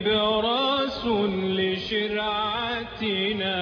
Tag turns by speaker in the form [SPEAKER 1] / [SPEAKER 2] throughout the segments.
[SPEAKER 1] براس لشرعتنا.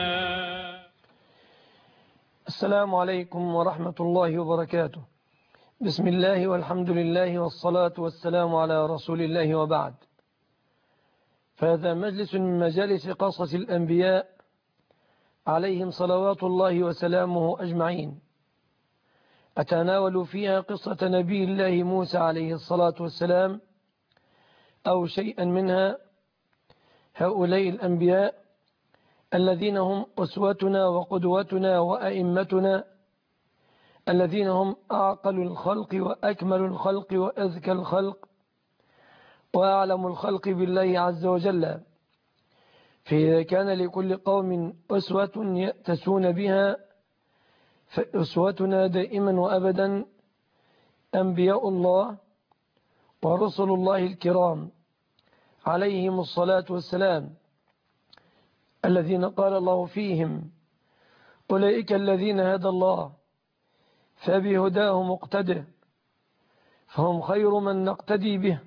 [SPEAKER 2] السلام عليكم ورحمة الله وبركاته. بسم الله والحمد لله والصلاة والسلام على رسول الله وبعد. فهذا مجلس من مجالس قصص الأنبياء عليهم صلوات الله وسلامه أجمعين، أتناول فيها قصة نبي الله موسى عليه الصلاة والسلام أو شيئا منها. هؤلاء الأنبياء الذين هم أسوتنا وقدوتنا وأئمتنا، الذين هم أعقل الخلق وأكمل الخلق وأذكى الخلق وأعلم الخلق بالله عز وجل. فإذا كان لكل قوم أسوة يأتسون بها، فأسوتنا دائما وأبدا أنبياء الله ورسل الله الكرام عليهم الصلاة والسلام، الذين قال الله فيهم: أولئك الذين هدى الله فبهداه مقتده، فهم خير من نقتدي به،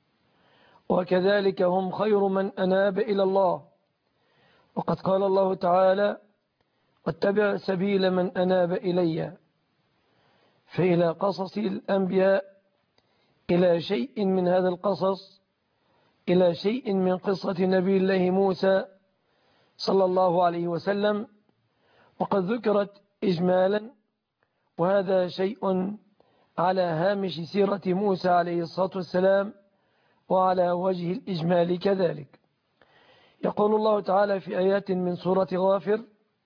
[SPEAKER 2] وكذلك هم خير من أناب إلى الله. وقد قال الله تعالى: واتبع سبيل من أناب إلي. فإلى قصص الأنبياء، إلى شيء من هذا القصص، إلى شيء من قصة نبي الله موسى صلى الله عليه وسلم، وقد ذكرت إجمالا، وهذا شيء على هامش سيرة موسى عليه الصلاة والسلام وعلى وجه الإجمال كذلك. يقول الله تعالى في آيات من سورة غافر: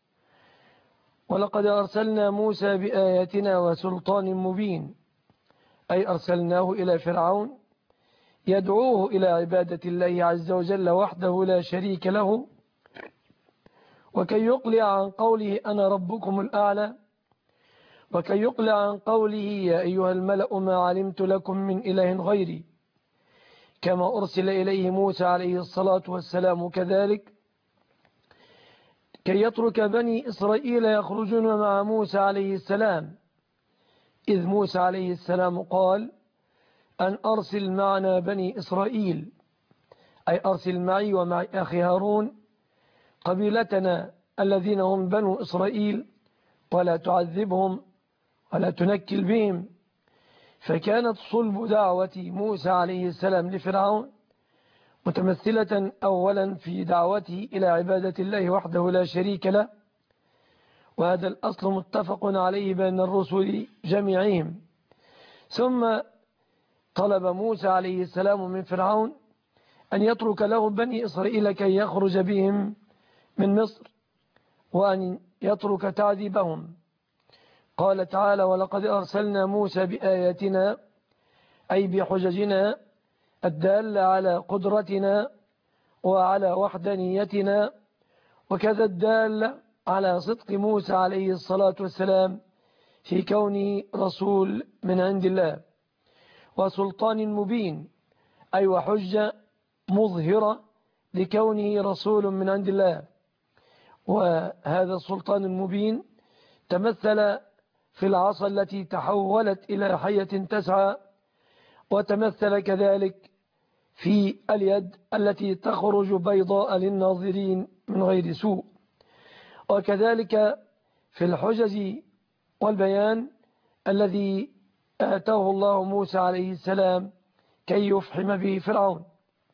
[SPEAKER 2] ولقد أرسلنا موسى بآياتنا وسلطان مبين، أي أرسلناه إلى فرعون يدعوه إلى عبادة الله عز وجل وحده لا شريك له، وكي يقلع عن قوله أنا ربكم الأعلى، وكي يقلع عن قوله يا أيها الملأ ما علمت لكم من إله غيري، كما أرسل إليه موسى عليه الصلاة والسلام كذلك، كي يترك بني إسرائيل يخرجون مع موسى عليه السلام، إذ موسى عليه السلام قال: أن أرسل معنا بني إسرائيل، أي أرسل معي ومع أخي هارون قبيلتنا الذين هم بنو إسرائيل، ولا تعذبهم ولا تنكل بهم. فكانت صلب دعوة موسى عليه السلام لفرعون متمثلة أولا في دعوته إلى عبادة الله وحده لا شريك له، وهذا الأصل متفق عليه بين الرسل جميعهم. ثم طلب موسى عليه السلام من فرعون أن يترك له بني إسرائيل كي يخرج بهم من مصر، وأن يترك تعذيبهم. قال تعالى: ولقد أرسلنا موسى بآياتنا، أي بحججنا الدالة على قدرتنا وعلى وحدانيتنا، وكذا الدالة على صدق موسى عليه الصلاة والسلام في كونه رسول من عند الله، وسلطان مبين، أي وحجة مظهرة لكونه رسول من عند الله. وهذا السلطان المبين تمثل في العصا التي تحولت إلى حية تسعى، وتمثل كذلك في اليد التي تخرج بيضاء للناظرين من غير سوء، وكذلك في الحجج والبيان الذي آتاه الله موسى عليه السلام كي يفحم به فرعون.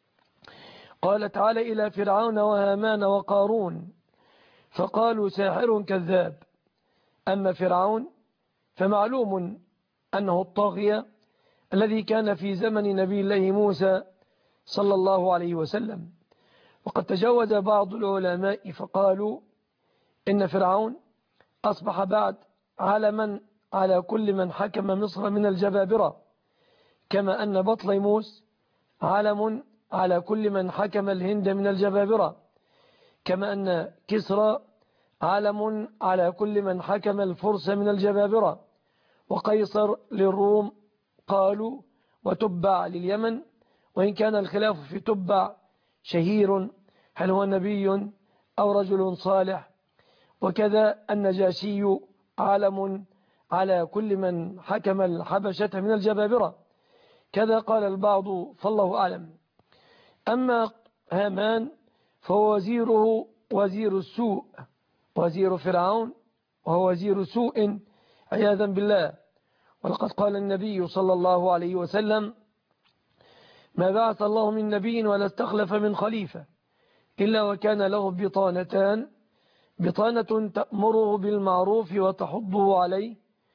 [SPEAKER 2] قال تعالى: إلى فرعون وهامان وقارون فقالوا ساحر كذاب. أما فرعون فمعلوم أنه الطاغية الذي كان في زمن نبي الله موسى صلى الله عليه وسلم. وقد تجاوز بعض العلماء فقالوا إن فرعون أصبح بعد علما على كل من حكم مصر من الجبابرة، كما أن بطليموس علم على كل من حكم الهند من الجبابرة، كما أن كسرى علم على كل من حكم الفرس من الجبابرة، وقيصر للروم قالوا، وتبع لليمن، وإن كان الخلاف في تبع شهير هل هو نبي أو رجل صالح. وكذا النجاشي علم على كل من حكم الحبشة من الجبابرة، كذا قال البعض فالله أعلم. أما هامان فهو وزيره وزير السوء، وزير فرعون وهو وزير سوء عياذا بالله. ولقد قال النبي صلى الله عليه وسلم: ما بعث الله من نبي ولا استخلف من خليفة إلا وكان له بطانتان: بطانة تأمره بالمعروف وتحضه عليه،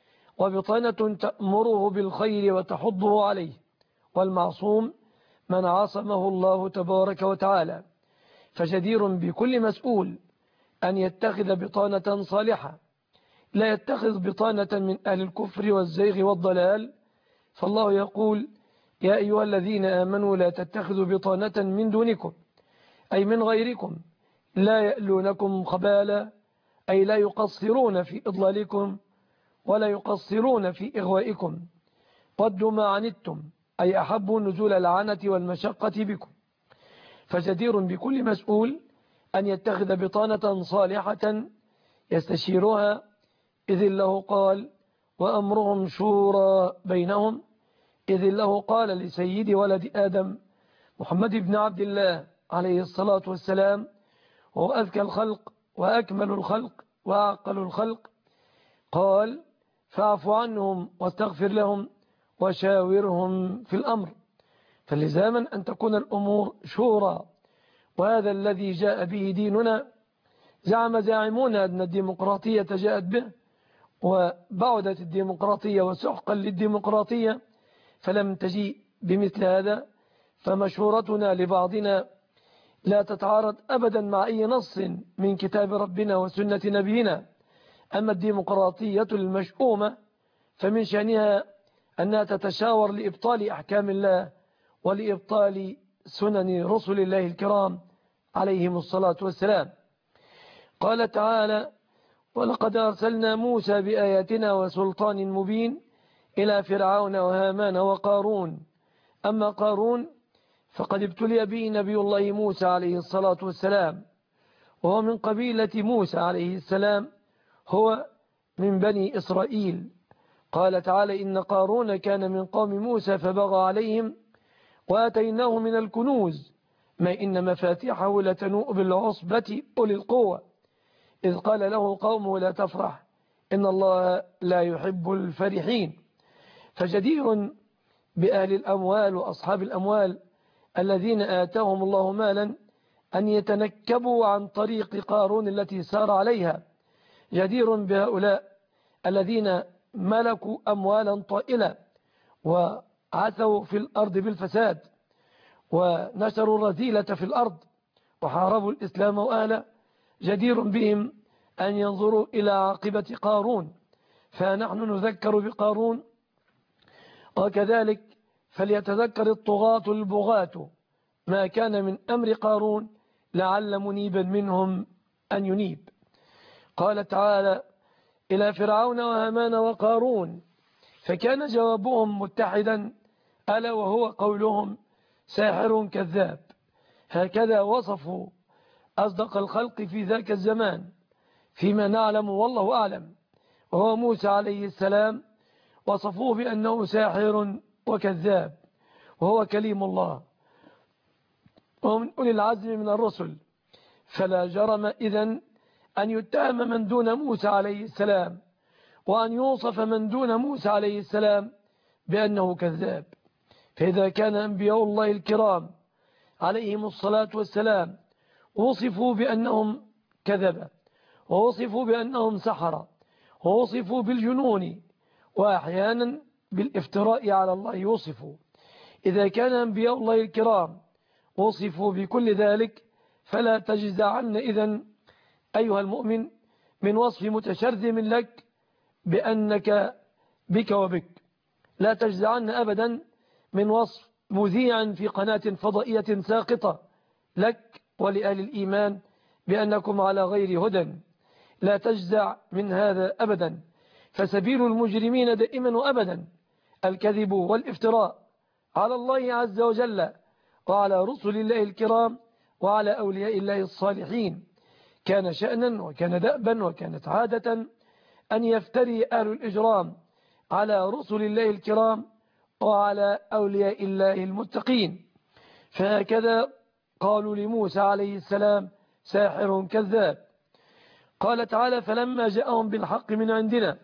[SPEAKER 2] وبطانة تأمره بالخير وتحضه عليه. والمعصوم من عصمه الله تبارك وتعالى. فجدير بكل مسؤول أن يتخذ بطانة صالحة، لا يتخذ بطانة من أهل الكفر والزيغ والضلال. فالله يقول: يا أيها الذين آمنوا لا تتخذوا بطانة من دونكم، أي من غيركم، لا يألونكم خبالا، أي لا يقصرون في إضلالكم ولا يقصرون في إغوائكم. ودوا ما عنتم، أي أحبوا نزول العنة والمشقة بكم. فجدير بكل مسؤول أن يتخذ بطانة صالحة يستشيرها، إذ الله قال: وأمرهم شورى بينهم، إذ الله قال لسيد ولد آدم محمد بن عبد الله عليه الصلاة والسلام، وهو أذكى الخلق وأكمل الخلق وأعقل الخلق، قال: فاعف عنهم واستغفر لهم وشاورهم في الأمر. فلزاما أن تكون الأمور شورى، وهذا الذي جاء به ديننا. زعم زاعمون أن الديمقراطية جاءت به، وبعدت الديمقراطية وسحقا للديمقراطية، فلم تجيء بمثل هذا. فمشورتنا لبعضنا لا تتعارض أبدا مع أي نص من كتاب ربنا وسنة نبينا. أما الديمقراطية المشؤومة فمن شأنها أنها تتشاور لإبطال أحكام الله ولإبطال سنن رسل الله الكرام عليهم الصلاة والسلام. قال تعالى: ولقد أرسلنا موسى بآياتنا وسلطان مبين إلى فرعون وهامان وقارون. أما قارون فقد ابتلي به نبي الله موسى عليه الصلاة والسلام، وهو من قبيلة موسى عليه السلام، هو من بني إسرائيل. قال تعالى: إن قارون كان من قوم موسى فبغى عليهم وآتيناه من الكنوز ما إن مفاتيحه لتنوء بالعصبة أولي القوة، إذ قال له قومه لا تفرح إن الله لا يحب الفرحين. فجدير بأهل الأموال وأصحاب الأموال الذين آتاهم الله مالا أن يتنكبوا عن طريق قارون التي سار عليها. جدير بهؤلاء الذين ملكوا أموالا طائلة وعثوا في الأرض بالفساد ونشروا الرذيلة في الأرض وحاربوا الإسلام وأهله، جدير بهم أن ينظروا إلى عاقبة قارون. فنحن نذكر بقارون، وكذلك فليتذكر الطغاة البغاة ما كان من أمر قارون لعل منيبا منهم أن ينيب. قال تعالى: إلى فرعون وهامان وقارون، فكان جوابهم متحدا، ألا وهو قولهم: ساحر كذاب. هكذا وصفوا أصدق الخلق في ذاك الزمان فيما نعلم والله أعلم، وهو موسى عليه السلام، وصفوه بأنه ساحر وكذاب، وهو كليم الله ومن أولي العزم من الرسل. فلا جرم إذن أن يتهم من دون موسى عليه السلام، وأن يوصف من دون موسى عليه السلام بأنه كذاب. فإذا كان أنبياء الله الكرام عليهم الصلاة والسلام وصفوا بأنهم كذبة، ووصفوا بأنهم سحرة، ووصفوا بالجنون، وأحيانا بالافتراء على الله يوصفوا، إذا كان أنبياء الله الكرام وصفوا بكل ذلك، فلا تجزعن إذن أيها المؤمن من وصف متشرذم لك بأنك بك وبك. لا تجزعن أبدا من وصف مذيع في قناة فضائية ساقطة لك ولأهل الإيمان بأنكم على غير هدى. لا تجزع من هذا أبدا، فسبيل المجرمين دائما وأبدا الكذب والافتراء على الله عز وجل وعلى رسل الله الكرام وعلى أولياء الله الصالحين. كان شأنا وكان دأبا وكانت عادة أن يفتري أهل الإجرام على رسل الله الكرام وعلى أولياء الله المتقين. فهكذا قالوا لموسى عليه السلام ساحر كذاب. قال تعالى فلما جاءهم بالحق من عندنا،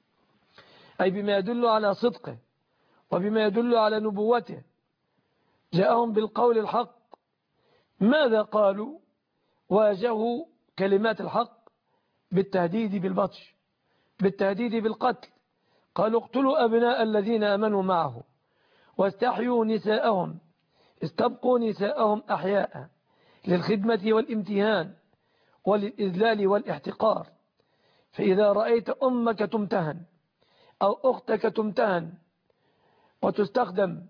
[SPEAKER 2] أي بما يدل على صدقه وبما يدل على نبوته، جاءهم بالقول الحق. ماذا قالوا؟ واجهوا كلمات الحق بالتهديد بالبطش، بالتهديد بالقتل. قالوا اقتلوا أبناء الذين آمنوا معه واستحيوا نساءهم، استبقوا نساءهم أحياء للخدمة والامتهان وللإذلال والاحتقار. فإذا رأيت أمك تمتهن أو أختك تمتهن وتستخدم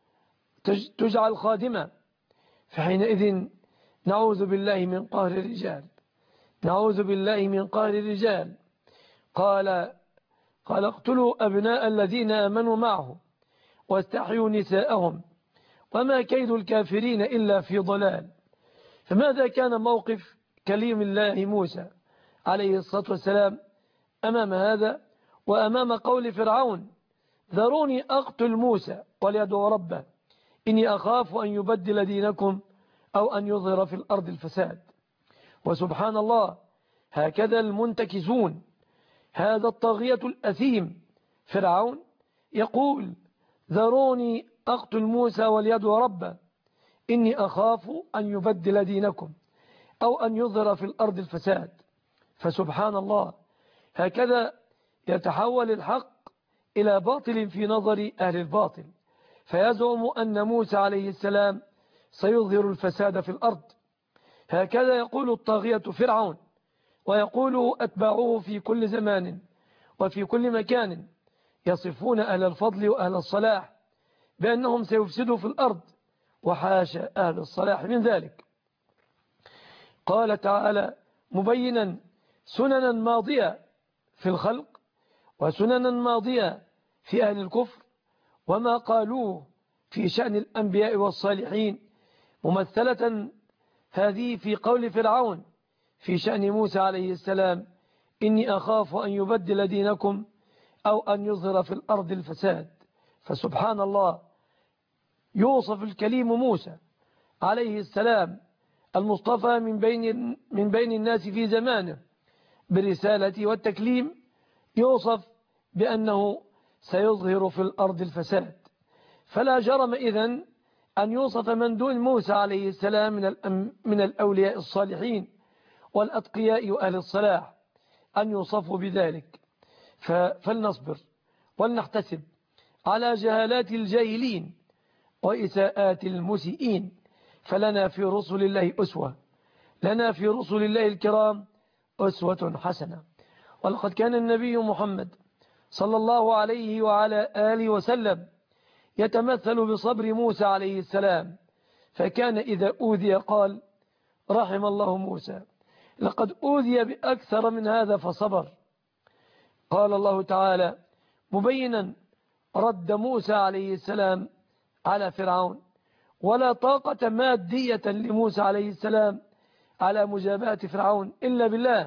[SPEAKER 2] تجعل خادمة، فحينئذ نعوذ بالله من قهر الرجال، نعوذ بالله من قهر الرجال. قال اقتلوا أبناء الذين آمنوا معه واستحيوا نساءهم وما كيد الكافرين إلا في ضلال. فماذا كان موقف كليم الله موسى عليه الصلاة والسلام أمام هذا وأمام قول فرعون ذروني أقتل موسى وليدعو ربه إني أخاف أن يبدل دينكم أو أن يظهر في الأرض الفساد. وسبحان الله، هكذا المنتكسون، هذا الطاغية الأثيم فرعون يقول ذروني أقتل موسى وليدعو ربه إني أخاف أن يبدل دينكم أو أن يظهر في الأرض الفساد. فسبحان الله، هكذا يتحول الحق إلى باطل في نظر أهل الباطل، فيزعم أن موسى عليه السلام سيظهر الفساد في الأرض. هكذا يقول الطاغية فرعون، ويقول أتباعه في كل زمان وفي كل مكان، يصفون أهل الفضل وأهل الصلاح بأنهم سيفسدوا في الأرض، وحاشا أهل الصلاح من ذلك. قال تعالى مبينا سننا ماضية في الخلق وسننا ماضية في أهل الكفر وما قالوه في شأن الأنبياء والصالحين، ممثلة هذه في قول فرعون في شأن موسى عليه السلام إني أخاف أن يبدل دينكم أو أن يظهر في الأرض الفساد. فسبحان الله، يوصف الكليم موسى عليه السلام المصطفى من بين الناس في زمانه بالرسالة والتكليم، يوصف بأنه سيظهر في الأرض الفساد. فلا جرم إذن أن يوصف من دون موسى عليه السلام من الأولياء الصالحين والأتقياء وأهل الصلاح أن يوصفوا بذلك. فلنصبر ولنحتسب على جهالات الجاهلين وإساءات المسيئين، فلنا في رسل الله أسوة، لنا في رسل الله الكرام أسوة حسنة. ولقد كان النبي محمد صلى الله عليه وعلى آله وسلم يتمثل بصبر موسى عليه السلام، فكان إذا أوذي قال رحم الله موسى لقد أوذي بأكثر من هذا فصبر. قال الله تعالى مبينا رد موسى عليه السلام على فرعون، ولا طاقة مادية لموسى عليه السلام على مجابهة فرعون إلا بالله،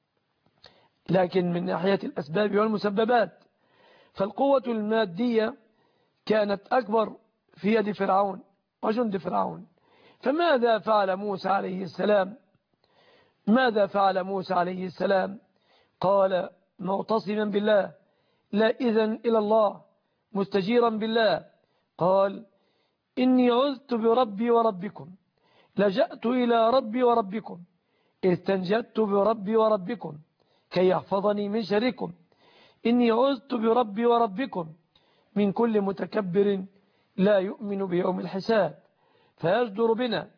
[SPEAKER 2] لكن من ناحية الأسباب والمسببات فالقوة المادية كانت أكبر في يد فرعون وجند فرعون. فماذا فعل موسى عليه السلام؟ ماذا فعل موسى عليه السلام؟ قال معتصما بالله لا إذن إلى الله مستجيرا بالله، قال إني عذت بربي وربكم، لجأت إلى ربي وربكم، استنجدت بربي وربكم كي يحفظني من شركم، إني عذت بربي وربكم من كل متكبر لا يؤمن بيوم الحساب. فيجدر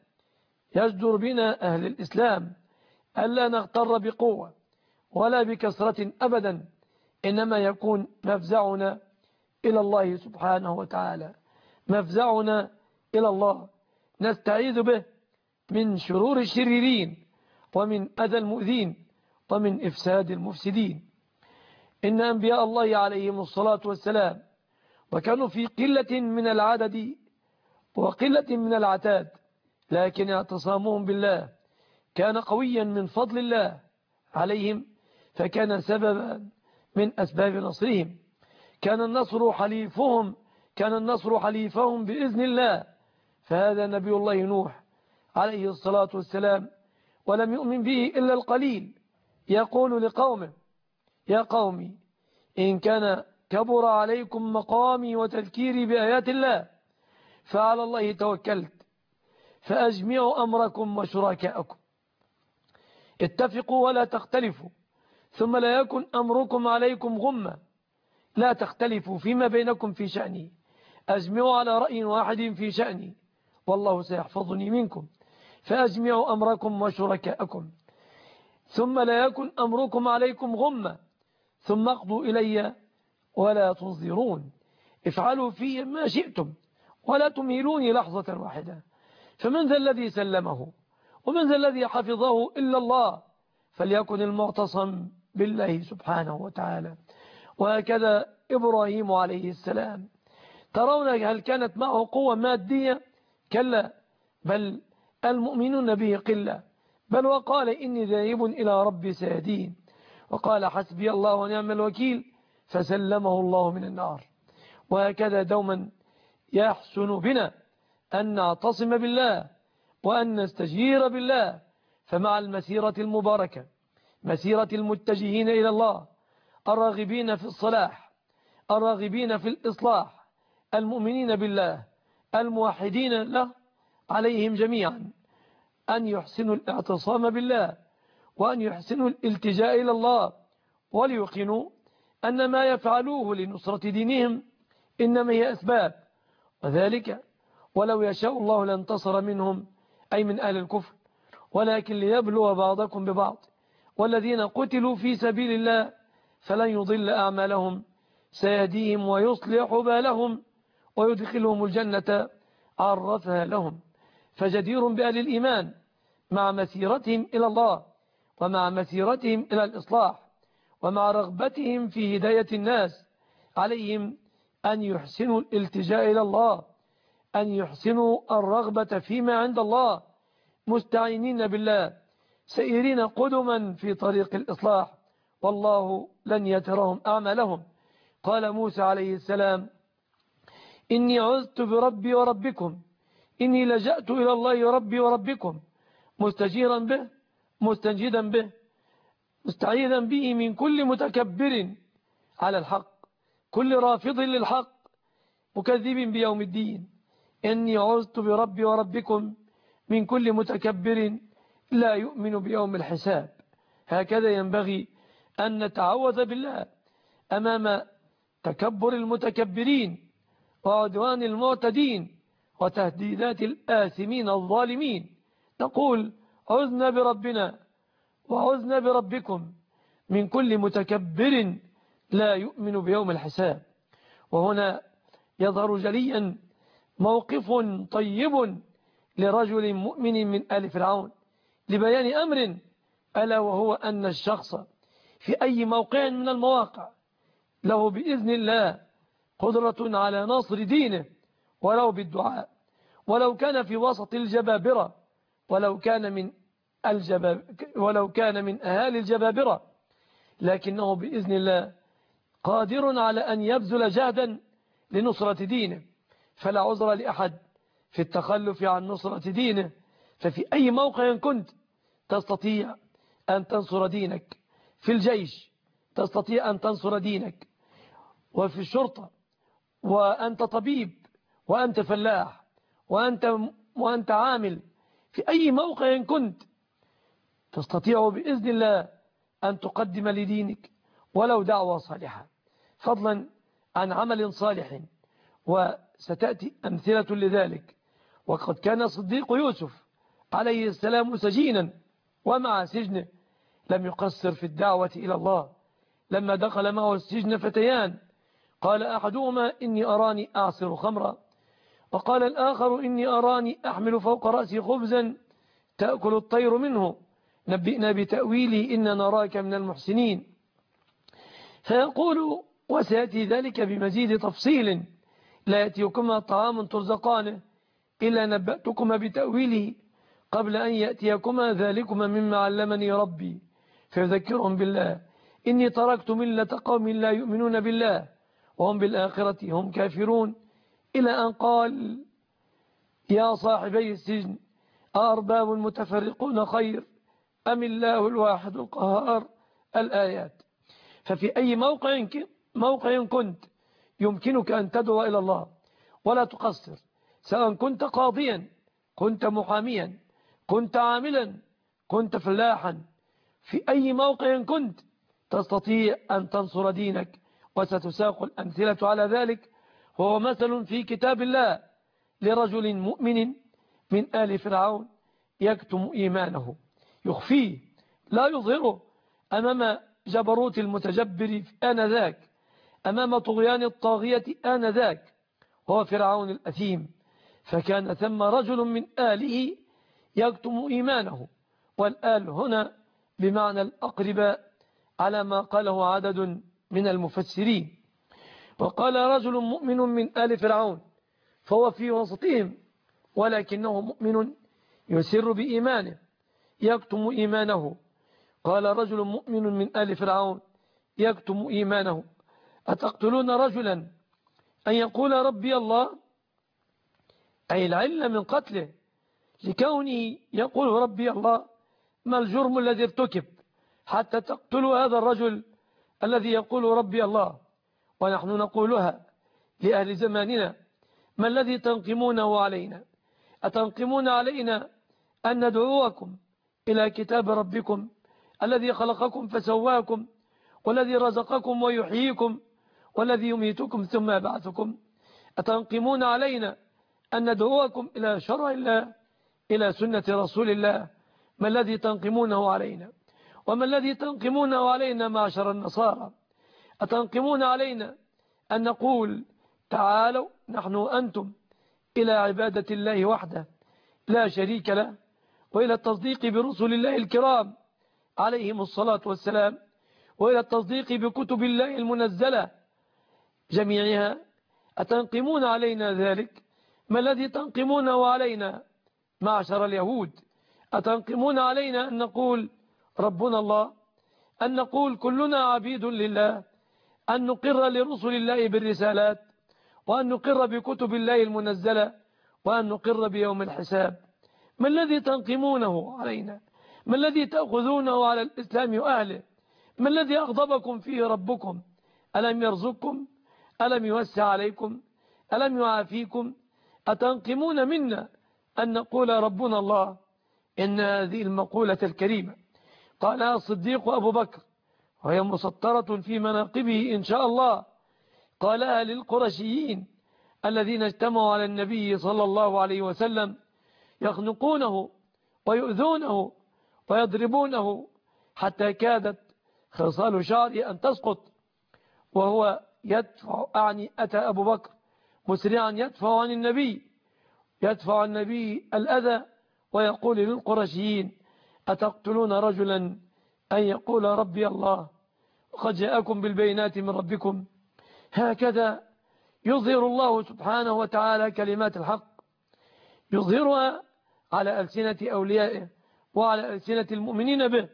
[SPEAKER 2] بنا أهل الإسلام ألا نغتر بقوة ولا بكثرة أبدا، إنما يكون مفزعنا إلى الله سبحانه وتعالى، مفزعنا إلى الله نستعيذ به من شرور الشريرين ومن أذى المؤذين ومن إفساد المفسدين. إن أنبياء الله عليهم الصلاة والسلام وكانوا في قلة من العدد وقلة من العتاد، لكن اعتصامهم بالله كان قويا من فضل الله عليهم، فكان سببا من أسباب نصرهم. كان النصر حليفهم بإذن الله. فهذا نبي الله نوح عليه الصلاة والسلام ولم يؤمن به إلا القليل، يقول لقومه: يا قومي إن كان كبر عليكم مقامي وتذكيري بآيات الله فعلى الله توكلت فأجمعوا أمركم وشركاءكم، اتفقوا ولا تختلفوا، ثم لا يكن أمركم عليكم غمة، لا تختلفوا فيما بينكم في شأني، أجمعوا على رأي واحد في شأني والله سيحفظني منكم، فأجمعوا أمركم وشركاءكم، ثم لا يكن أمركم عليكم غمة، ثم اقضوا إلي ولا تنظرون، افعلوا في ما شئتم ولا تمهلوني لحظة واحدة. فمن ذا الذي سلمه ومن ذا الذي حفظه إلا الله، فليكن المعتصم بالله سبحانه وتعالى. وهكذا إبراهيم عليه السلام، ترون هل كانت معه قوة مادية؟ كلا، بل المؤمنون به قلة، بل وقال إني ذاهب إلى ربي سيهدين، وقال حسبي الله ونعم الوكيل، فسلمه الله من النار. وهكذا دوما يحسن بنا أن نعتصم بالله وأن نستجير بالله. فمع المسيرة المباركة، مسيرة المتجهين إلى الله، الراغبين في الصلاح، الراغبين في الإصلاح، المؤمنين بالله، الموحدين له، عليهم جميعا أن يحسنوا الاعتصام بالله وأن يحسنوا الالتجاء إلى الله، وليوقنوا أن ما يفعلوه لنصرة دينهم إنما هي أسباب، وذلك ولو يشاء الله لانتصر منهم، أي من أهل الكفر، ولكن ليبلو بعضكم ببعض، والذين قتلوا في سبيل الله فلن يضل أعمالهم، سيهديهم ويصلح بالهم ويدخلهم الجنة عرفها لهم. فجدير بأهل الإيمان مع مسيرتهم إلى الله ومع مسيرتهم إلى الإصلاح ومع رغبتهم في هداية الناس، عليهم أن يحسنوا الالتجاء إلى الله، أن يحسنوا الرغبة فيما عند الله، مستعينين بالله، سائرين قدما في طريق الإصلاح، والله لن يترهم أعمالهم. قال موسى عليه السلام: إني عذت بربي وربكم، إني لجأت إلى الله ربي وربكم، مستجيرا به، مستنجدا به، مستعيذا به من كل متكبر على الحق، كل رافض للحق، مكذب بيوم الدين. إني عذت بربي وربكم من كل متكبر لا يؤمن بيوم الحساب. هكذا ينبغي أن نتعوذ بالله أمام تكبر المتكبرين وعدوان المعتدين وتهديدات الآثمين الظالمين. نقول: عذنا بربنا وعذنا بربكم من كل متكبر لا يؤمن بيوم الحساب. وهنا يظهر جليا موقف طيب لرجل مؤمن من آل فرعون لبيان أمر، ألا وهو أن الشخص في أي موقع من المواقع له بإذن الله قدرة على نصر دينه ولو بالدعاء، ولو كان في وسط الجبابرة، ولو كان من أهالي الجبابرة، لكنه بإذن الله قادر على أن يبذل جهدا لنصرة دينه. فلا عذر لأحد في التخلف عن نصرة دينه. ففي أي موقع كنت تستطيع أن تنصر دينك، في الجيش تستطيع أن تنصر دينك، وفي الشرطة، وأنت طبيب، وأنت فلاح، وأنت عامل، في أي موقع كنت تستطيع بإذن الله أن تقدم لدينك ولو دعوة صالحة، فضلا عن عمل صالح، وستأتي أمثلة لذلك. وقد كان صديق يوسف عليه السلام سجينا، ومع سجنه لم يقصر في الدعوة إلى الله. لما دخل معه السجن فتيان، قال أحدهما: إني أراني أعصر خمرا، وقال الآخر: إني أراني أحمل فوق رأسي خبزا تأكل الطير منه، نبئنا بتأويله إن نراك من المحسنين. فيقول: وسيأتي ذلك بمزيد تفصيل، لا يأتيكما طعام ترزقانه إلا نبأتكما بتأويله قبل أن يأتيكما ذلكما مما علمني ربي. فيذكرهم بالله: إني تركت ملة قوم لا يؤمنون بالله وهم بالآخرة هم كافرون، إلى أن قال: يا صاحبي السجن أأرباب متفرقون خير أم الله الواحد القهار؟ الآيات. ففي أي موقع كنت يمكنك أن تدعو إلى الله ولا تقصر، سواء كنت قاضيا، كنت محاميا، كنت عاملا، كنت فلاحا، في أي موقع كنت تستطيع أن تنصر دينك. وستساق الأمثلة على ذلك. وهو مثل في كتاب الله لرجل مؤمن من آل فرعون يكتم إيمانه، يخفيه لا يظهره أمام جبروت المتجبر آنذاك، أمام طغيان الطاغية آنذاك، هو فرعون الأثيم. فكان ثم رجل من آله يكتم إيمانه، والآل هنا بمعنى الأقرباء على ما قاله عدد من المفسرين. وقال رجل مؤمن من آل فرعون، فهو في وسطهم ولكنه مؤمن يسر بإيمانه يكتم إيمانه. قال رجل مؤمن من آل فرعون يكتم إيمانه، أتقتلون رجلا أن يقول ربي الله؟ أي العلة من قتله لكونه يقول ربي الله. ما الجرم الذي ارتكب حتى تقتلوا هذا الرجل الذي يقول ربي الله؟ ونحن نقولها لأهل زماننا: ما الذي تنقمونه علينا؟ أتنقمون علينا أن ندعوكم إلى كتاب ربكم الذي خلقكم فسواكم، والذي رزقكم ويحييكم، والذي يميتكم ثم يبعثكم؟ أتنقمون علينا أن ندعوكم إلى شرع الله، إلى سنة رسول الله؟ ما الذي تنقمونه علينا؟ وما الذي تنقمونه علينا معشر النصارى؟ أتنقمون علينا أن نقول تعالوا نحن وأنتم إلى عبادة الله وحده لا شريك له، وإلى التصديق برسل الله الكرام عليهم الصلاة والسلام، وإلى التصديق بكتب الله المنزلة جميعها؟ أتنقمون علينا ذلك؟ ما الذي تنقمونه علينا معشر اليهود؟ أتنقمون علينا أن نقول ربنا الله، أن نقول كلنا عبيد لله، أن نقر لرسل الله بالرسالات، وأن نقر بكتب الله المنزلة، وأن نقر بيوم الحساب؟ ما الذي تنقمونه علينا؟ ما الذي تأخذونه على الإسلام وأهله؟ ما الذي أغضبكم فيه ربكم؟ ألم يرزقكم؟ ألم يوسع عليكم؟ ألم يعافيكم؟ أتنقمون منا أن نقول ربنا الله؟ إن هذه المقولة الكريمة قالها الصديق أبو بكر، وهي مسطرة في مناقبه إن شاء الله. قالها للقرشيين الذين اجتمعوا على النبي صلى الله عليه وسلم يخنقونه ويؤذونه ويضربونه حتى كادت خصال شعره أن تسقط، وهو يدفع، أتى أبو بكر مسرعا يدفع عن النبي، يدفع النبي الأذى، ويقول للقرشيين: أتقتلون رجلا أن يقول ربي الله وقد جاءكم بالبينات من ربكم؟ هكذا يظهر الله سبحانه وتعالى كلمات الحق، يظهرها على ألسنة أوليائه وعلى ألسنة المؤمنين به.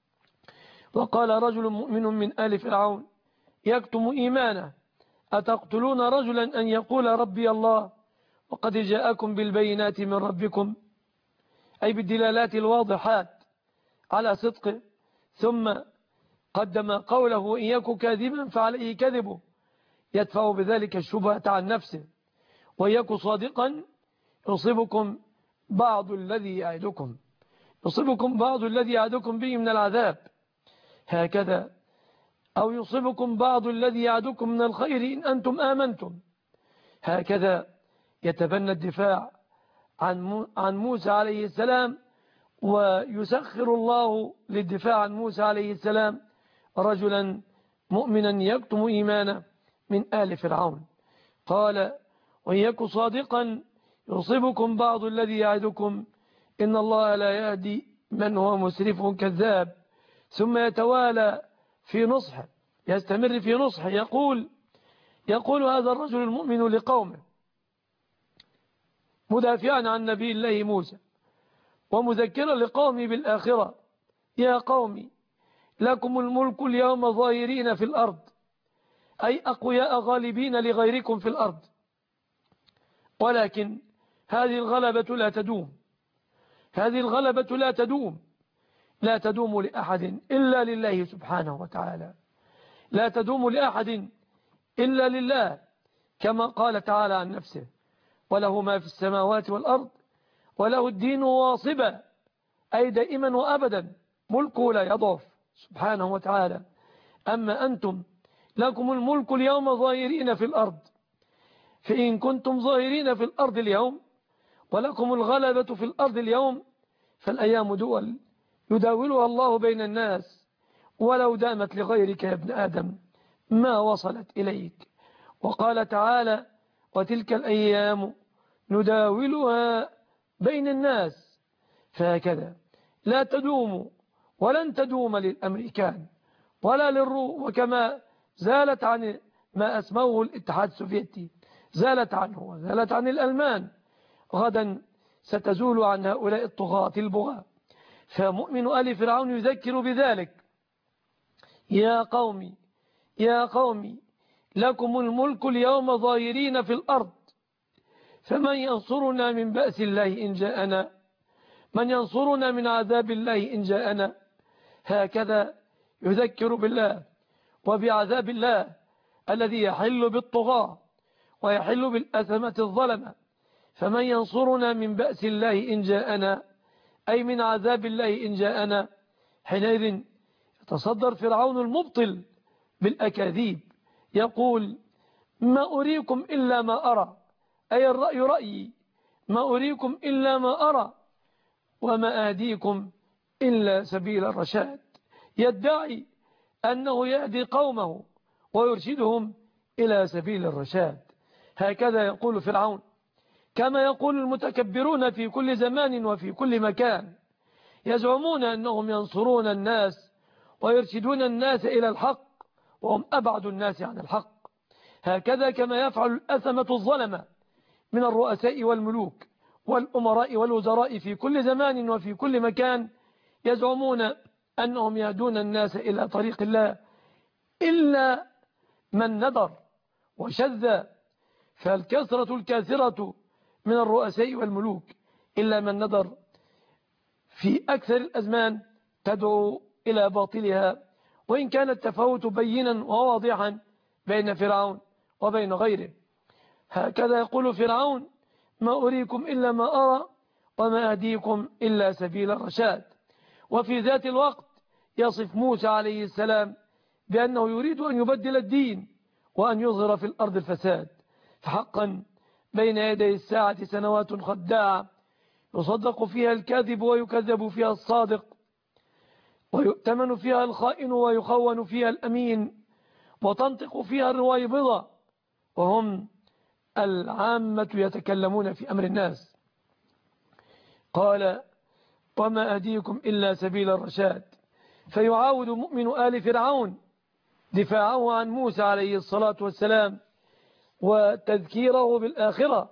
[SPEAKER 2] وقال رجل مؤمن من آل فرعون يكتم إيمانه: أتقتلون رجلا أن يقول ربي الله وقد جاءكم بالبينات من ربكم، أي بالدلالات الواضحات على صدقه. ثم قدم قوله: إن يك كاذبا فعليه كذبه، يدفع بذلك الشبهة عن نفسه. وإن يك صادقا يصيبكم بعض الذي يعدكم، يصيبكم بعض الذي يعدكم به من العذاب، هكذا، أو يصيبكم بعض الذي يعدكم من الخير إن أنتم آمنتم. هكذا يتبنى الدفاع عن موسى عليه السلام، ويسخر الله للدفاع عن موسى عليه السلام رجلا مؤمنا يكتم إيمانه من آل فرعون. قال: وإن يك صادقا يصيبكم بعض الذي يعدكم إن الله لا يهدي من هو مسرف كذاب. ثم يتوالى في نصحه، يستمر في نصحه، يقول هذا الرجل المؤمن لقومه مدافعا عن نبي الله موسى ومذكرا لقومي بالآخرة: يا قومي لكم الملك اليوم ظاهرين في الأرض، أي أقوياء غالبين لغيركم في الأرض، ولكن هذه الغلبة لا تدوم، هذه الغلبة لا تدوم لأحد إلا لله سبحانه وتعالى، لا تدوم لأحد إلا لله، كما قال تعالى عن نفسه: وله ما في السماوات والأرض وله الدين واصبا، أي دائما وأبدا، ملكه لا يضعف سبحانه وتعالى. أما أنتم لكم الملك اليوم ظاهرين في الأرض، فإن كنتم ظاهرين في الأرض اليوم ولكم الغلبة في الأرض اليوم، فالأيام دول يداولها الله بين الناس، ولو دامت لغيرك يا ابن آدم ما وصلت إليك. وقال تعالى: وتلك الأيام نداولها بين الناس. فهكذا لا تدوم ولن تدوم للأمريكان ولا للروم، وكما زالت عن ما أسموه الاتحاد السوفيتي، زالت عنه وزالت عن الألمان، غدا ستزول عن هؤلاء الطغاة البغاة. فمؤمن آل فرعون يذكر بذلك: يا قومي يا قومي لكم الملك اليوم ظاهرين في الأرض، فمن ينصرنا من بأس الله إن جاءنا، من ينصرنا من عذاب الله إن جاءنا. هكذا يذكر بالله وبعذاب الله الذي يحل بالطغاة ويحل بالأثمة الظلمة. فمن ينصرنا من بأس الله إن جاءنا، أي من عذاب الله إن جاءنا. حينئذ يتصدر فرعون المبطل بالأكاذيب، يقول: ما أريكم إلا ما أرى، أي الرأي رأيي، ما أريكم إلا ما أرى وما أهديكم إلا سبيل الرشاد. يدعي أنه يهدي قومه ويرشدهم إلى سبيل الرشاد. هكذا يقول فرعون، كما يقول المتكبرون في كل زمان وفي كل مكان، يزعمون أنهم ينصرون الناس ويرشدون الناس إلى الحق وهم أبعد الناس عن الحق. هكذا كما يفعل الأثمة الظلمة من الرؤساء والملوك والأمراء والوزراء في كل زمان وفي كل مكان، يزعمون أنهم يهدون الناس إلى طريق الله، إلا من ندر وشذ. فالكثرة الكاثرة من الرؤساء والملوك إلا من ندر في أكثر الأزمان تدعو إلى باطلها، وإن كان التفاوت بينا وواضحا بين فرعون وبين غيره. هكذا يقول فرعون: ما أريكم إلا ما أرى وما أهديكم إلا سبيل الرشاد. وفي ذات الوقت يصف موسى عليه السلام بأنه يريد أن يبدل الدين وأن يظهر في الأرض الفساد. فحقا بين يدي الساعة سنوات خداعة يصدق فيها الكاذب ويكذب فيها الصادق، ويؤتمن فيها الخائن ويخون فيها الأمين، وتنطق فيها الرويبضة وهم العامة يتكلمون في أمر الناس. قال: وما أهديكم إلا سبيل الرشاد. فيعاود مؤمن آل فرعون دفاعه عن موسى عليه الصلاة والسلام وتذكيره بالآخرة،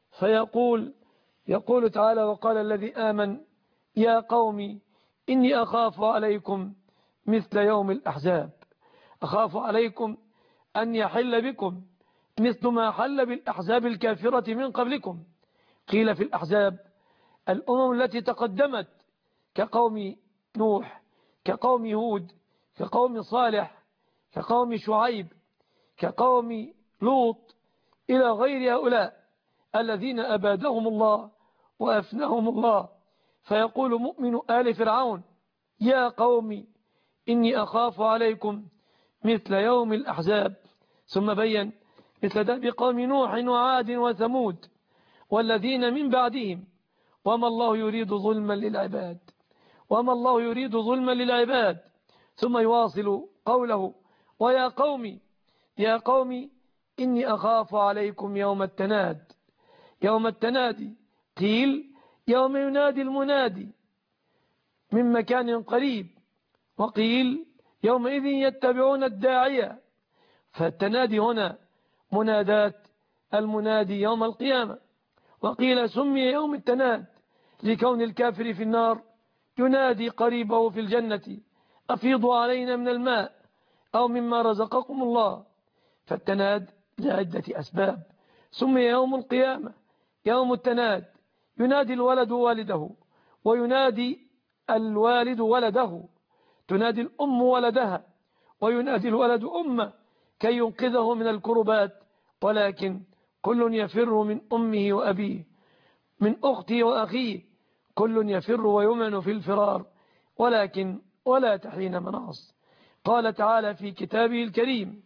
[SPEAKER 2] يقول تعالى: وقال الذي آمن يا قوم إني أخاف عليكم مثل يوم الأحزاب. أخاف عليكم أن يحل بكم مثل ما حل بالأحزاب الكافرة من قبلكم. قيل في الأحزاب الأمم التي تقدمت كقوم نوح، كقوم هود، كقوم صالح، كقوم شعيب، كقوم لوط، إلى غير هؤلاء الذين أبادهم الله وأفناهم الله. فيقول مؤمن آل فرعون: يا قوم إني أخاف عليكم مثل يوم الأحزاب. ثم بين مثل دأب قوم نوح وعاد وثمود والذين من بعدهم وما الله يريد ظلما للعباد، وما الله يريد ظلما للعباد. ثم يواصل قوله: ويا قوم يا قوم إني أخاف عليكم يوم التناد. يوم التنادي قيل يوم ينادي المنادي من مكان قريب، وقيل يومئذ يتبعون الداعية. فالتنادي هنا منادات المنادي يوم القيامة. وقيل سمي يوم التناد لكون الكافر في النار ينادي قريبه في الجنة: أفيضوا علينا من الماء أو مما رزقكم الله. فالتناد لعدة أسباب. سمي يوم القيامة يوم التناد، ينادي الولد والده وينادي الوالد ولده، تنادي الأم ولدها، وينادي الولد أمه كي ينقذه من الكربات، ولكن كل يفر من أمه وأبيه، من أخته وأخيه، كل يفر ويمن في الفرار، ولكن ولا تحين مناص. قال تعالى في كتابه الكريم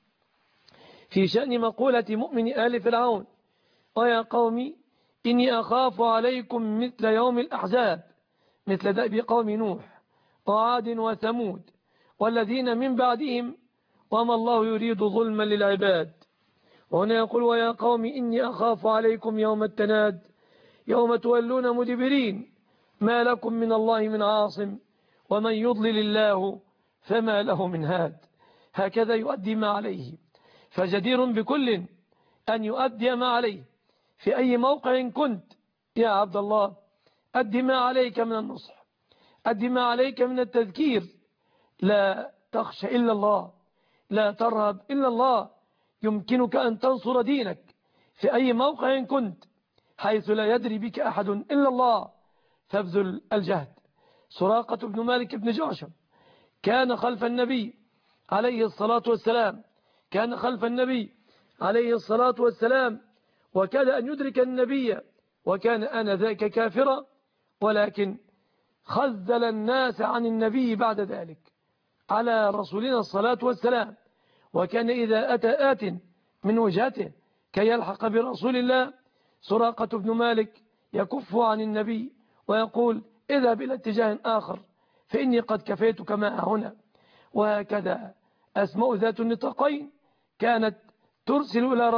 [SPEAKER 2] في شأن مقولة مؤمن آل فرعون: ويا قوم إني أخاف عليكم مثل يوم الأحزاب، مثل دأب قوم نوح وعاد وثمود والذين من بعدهم وما الله يريد ظلما للعباد. وهنا يقول: ويا قوم إني أخاف عليكم يوم التناد، يوم تولون مدبرين ما لكم من الله من عاصم ومن يضلل الله فما له من هاد. هكذا يؤدي ما عليه، فجدير بكل أن يؤدي ما عليه في أي موقع كنت يا عبد الله. أد ما عليك من النصح، أد ما عليك من التذكير، لا تخشى إلا الله، لا ترهب إلا الله. يمكنك أن تنصر دينك في أي موقع كنت، حيث لا يدري بك أحد إلا الله، فابذل الجهد. سراقة بن مالك بن جعشم كان خلف النبي عليه الصلاة والسلام، كان خلف النبي عليه الصلاة والسلام، وكاد أن يدرك النبي، وكان آنذاك كافرا، ولكن خذل الناس عن النبي بعد ذلك على رسولنا الصلاة والسلام. وكان إذا أتى آت من وجهته كي يلحق برسول الله، سراقة بن مالك يكف عن النبي ويقول: اذهب إلى اتجاه آخر فإني قد كفيتك ما هنا. وهكذا أسماء ذات النطاقين كانت ترسل إلى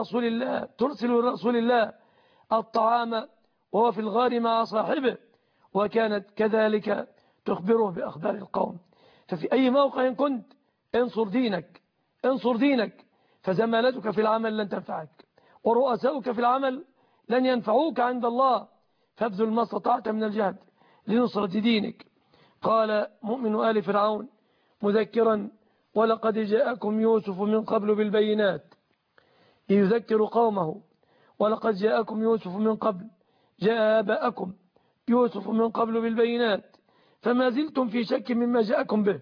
[SPEAKER 2] رسول الله الطعام وهو في الغار مع صاحبه، وكانت كذلك تخبره بأخبار القوم. ففي أي موقع كنت انصر دينك، انصر دينك، فزمالتك في العمل لن تنفعك، ورؤساؤك في العمل لن ينفعوك عند الله، فابذل ما استطعت من الجهد لنصرة دينك. قال مؤمن آل فرعون مذكرا: ولقد جاءكم يوسف من قبل بالبينات، يذكر قومه: ولقد جاءكم يوسف من قبل، جاء آباءكم يوسف من قبل بالبينات فما زلتم في شك مما جاءكم به.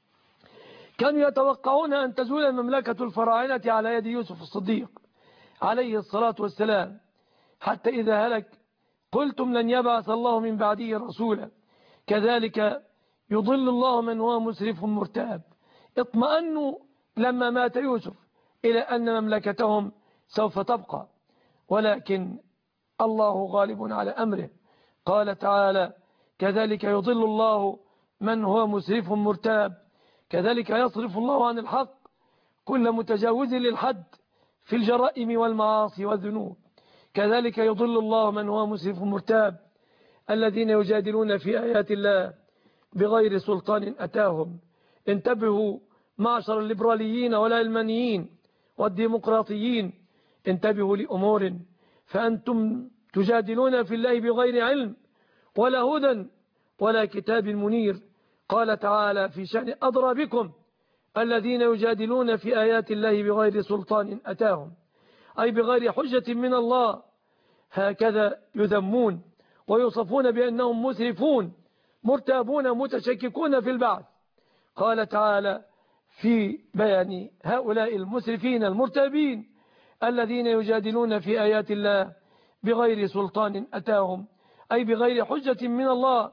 [SPEAKER 2] كانوا يتوقعون أن تزول مملكة الفراعنة على يد يوسف الصديق عليه الصلاة والسلام، حتى إذا هلك قلتم لن يبعث الله من بعده رسولا، كذلك يضل الله من هو مسرف مرتاب. اطمأنوا لما مات يوسف إلى أن مملكتهم سوف تبقى، ولكن الله غالب على أمره. قال تعالى: كذلك يضل الله من هو مسرف مرتاب، كذلك يصرف الله عن الحق كل متجاوز للحد في الجرائم والمعاصي والذنوب. كذلك يضل الله من هو مسرف مرتاب، الذين يجادلون في آيات الله بغير سلطان أتاهم. انتبهوا معشر الليبراليين والعلمانيين والديمقراطيين، انتبهوا لأمور، فأنتم تجادلون في الله بغير علم ولا هدى ولا كتاب منير. قال تعالى في شأن أضرى بكم: الذين يجادلون في آيات الله بغير سلطان أتاهم، أي بغير حجة من الله. هكذا يذمون ويوصفون بأنهم مسرفون مرتابون متشككون في البعث. قال تعالى في بيان هؤلاء المسرفين المرتابين: الذين يجادلون في آيات الله بغير سلطان أتاهم، أي بغير حجة من الله.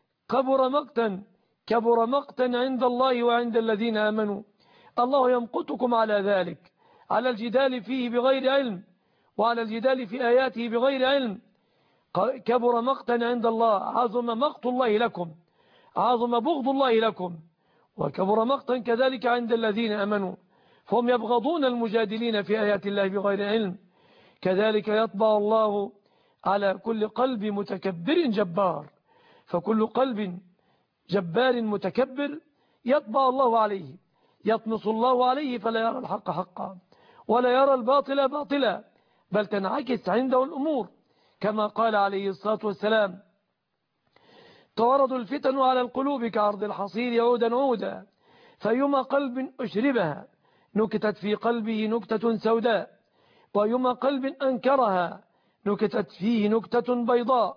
[SPEAKER 2] كبر مقتا عند الله وعند الذين آمنوا. الله يمقتكم على ذلك، على الجدال فيه بغير علم، وعلى الجدال في آياته بغير علم. كبر مقتا عند الله، عظم مقت الله لكم، عظم بغض الله لكم، وكبر مقتا كذلك عند الذين آمنوا، فهم يبغضون المجادلين في آيات الله بغير علم. كذلك يطبع الله على كل قلب متكبر جبار، فكل قلب جبار متكبر يطبع الله عليه، يطمس الله عليه فلا يرى الحق حقا ولا يرى الباطل باطلا، بل تنعكس عنده الأمور، كما قال عليه الصلاة والسلام: تعرض الفتن على القلوب كعرض الحصير عودا عودا، فيما قلب أشربها نكتت في قلبه نكتة سوداء، ويما قلب أنكرها نكتت فيه نكتة بيضاء.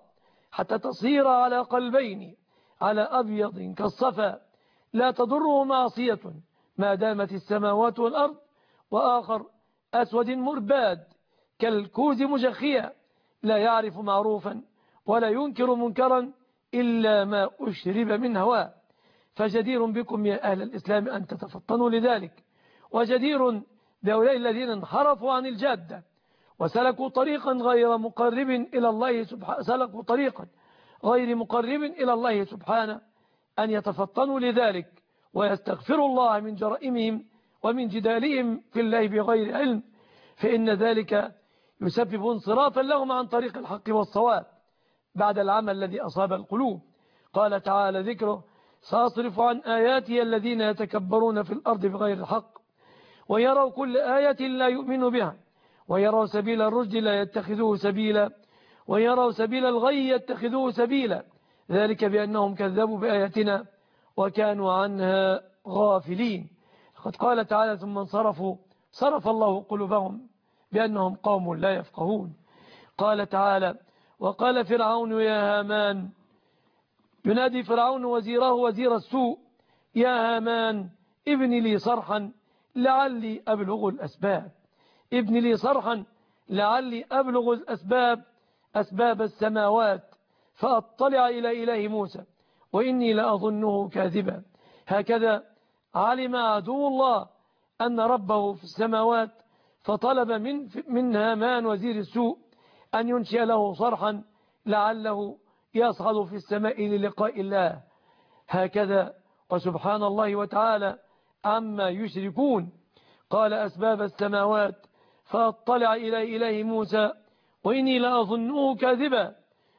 [SPEAKER 2] حتى تصير على قلبين على أبيض كالصفا لا تضره معصية ما دامت السماوات والأرض، وآخر أسود مرباد كالكوز مجخيا لا يعرف معروفا ولا ينكر منكرا إلا ما أشرب من هواه. فجدير بكم يا أهل الإسلام أن تتفطنوا لذلك، وجدير بأولئك الذين انحرفوا عن الجادة وسلكوا طريقا غير مقرب إلى الله سبحانه، سلكوا طريقا غير مقرب إلى الله سبحانه أن يتفطنوا لذلك ويستغفروا الله من جرائمهم ومن جدالهم في الله بغير علم، فإن ذلك يسبب انصرافا لهم عن طريق الحق والصواب بعد العمل الذي أصاب القلوب. قال تعالى ذكره: سأصرف عن آياتي الذين يتكبرون في الأرض بغير الحق ويروا كل آية لا يؤمن بها ويروا سبيل الرشد لا يتخذوه سبيلا ويروا سبيل الغي يتخذوه سبيلا ذلك بأنهم كذبوا بآياتنا وكانوا عنها غافلين. قد قال تعالى: ثم صرف الله قلوبهم بأنهم قوم لا يفقهون. قال تعالى: وقال فرعون يا هامان، ينادي فرعون وزيره وزير السوء: يا هامان ابن لي صرحا لعلي أبلغ الأسباب، ابن لي صرحا لعلي أبلغ الأسباب، أسباب السماوات، فأطلع إلى إله موسى وإني لأظنه كاذبا. هكذا علم عدو الله أن ربه في السماوات، فطلب من هامان وزير السوء أن ينشئ له صرحا لعله يصعد في السماء للقاء الله. هكذا وسبحان الله وتعالى عما يشركون. قال: أسباب السماوات، فأطلع إلى إله موسى وإني لأظنه كاذبا.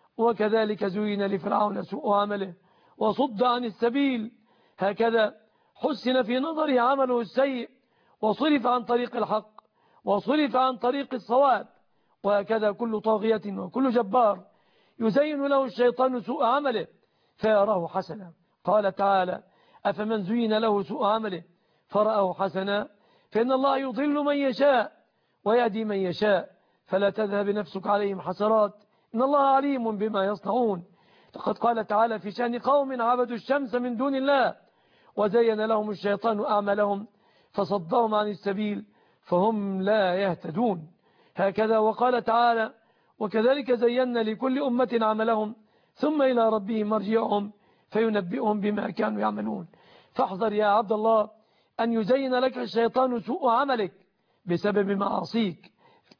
[SPEAKER 2] وكذلك زين لفرعون سوء عمله وصد عن السبيل، هكذا حسن في نظره عمله السيء وصرف عن طريق الحق وصرف عن طريق الصواب. وهكذا كل طاغية وكل جبار يزين له الشيطان سوء عمله فيراه حسنا. قال تعالى: أفمن زين له سوء عمله فرآه حسنا فإن الله يضل من يشاء ويهدي من يشاء فلا تذهب نفسك عليهم حسرات إن الله عليم بما يصنعون. لقد قال تعالى في شأن قوم عبدوا الشمس من دون الله وزين لهم الشيطان أعمالهم فصدهم عن السبيل فهم لا يهتدون. هكذا وقال تعالى: وكذلك زينا لكل أمة عملهم ثم إلى ربهم مرجعهم فينبئهم بما كانوا يعملون. فاحذر يا عبد الله أن يزين لك الشيطان سوء عملك بسبب معاصيك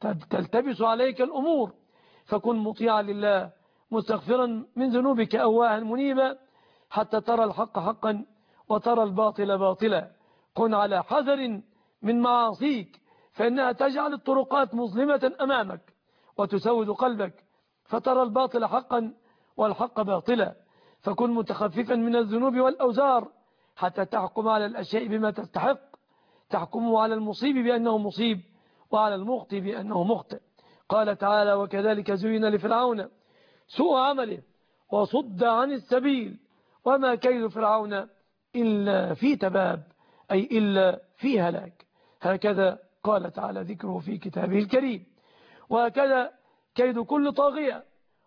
[SPEAKER 2] تلتبس عليك الأمور، فكن مطيعا لله مستغفرا من ذنوبك أواها منيبا حتى ترى الحق حقا وترى الباطل باطلا. كن على حذر من معاصيك فإنها تجعل الطرقات مظلمة أمامك وتسود قلبك فترى الباطل حقا والحق باطلا. فكن متخففا من الذنوب والأوزار حتى تحكم على الأشياء بما تستحق، تحكم على المصيب بأنه مصيب وعلى المخطئ بأنه مخطئ. قال تعالى: وكذلك زين لفرعون سوء عمله وصد عن السبيل وما كيد فرعون إلا في تباب، أي إلا في هلاك. هكذا قال تعالى ذكره في كتابه الكريم. وهكذا كيد كل طاغية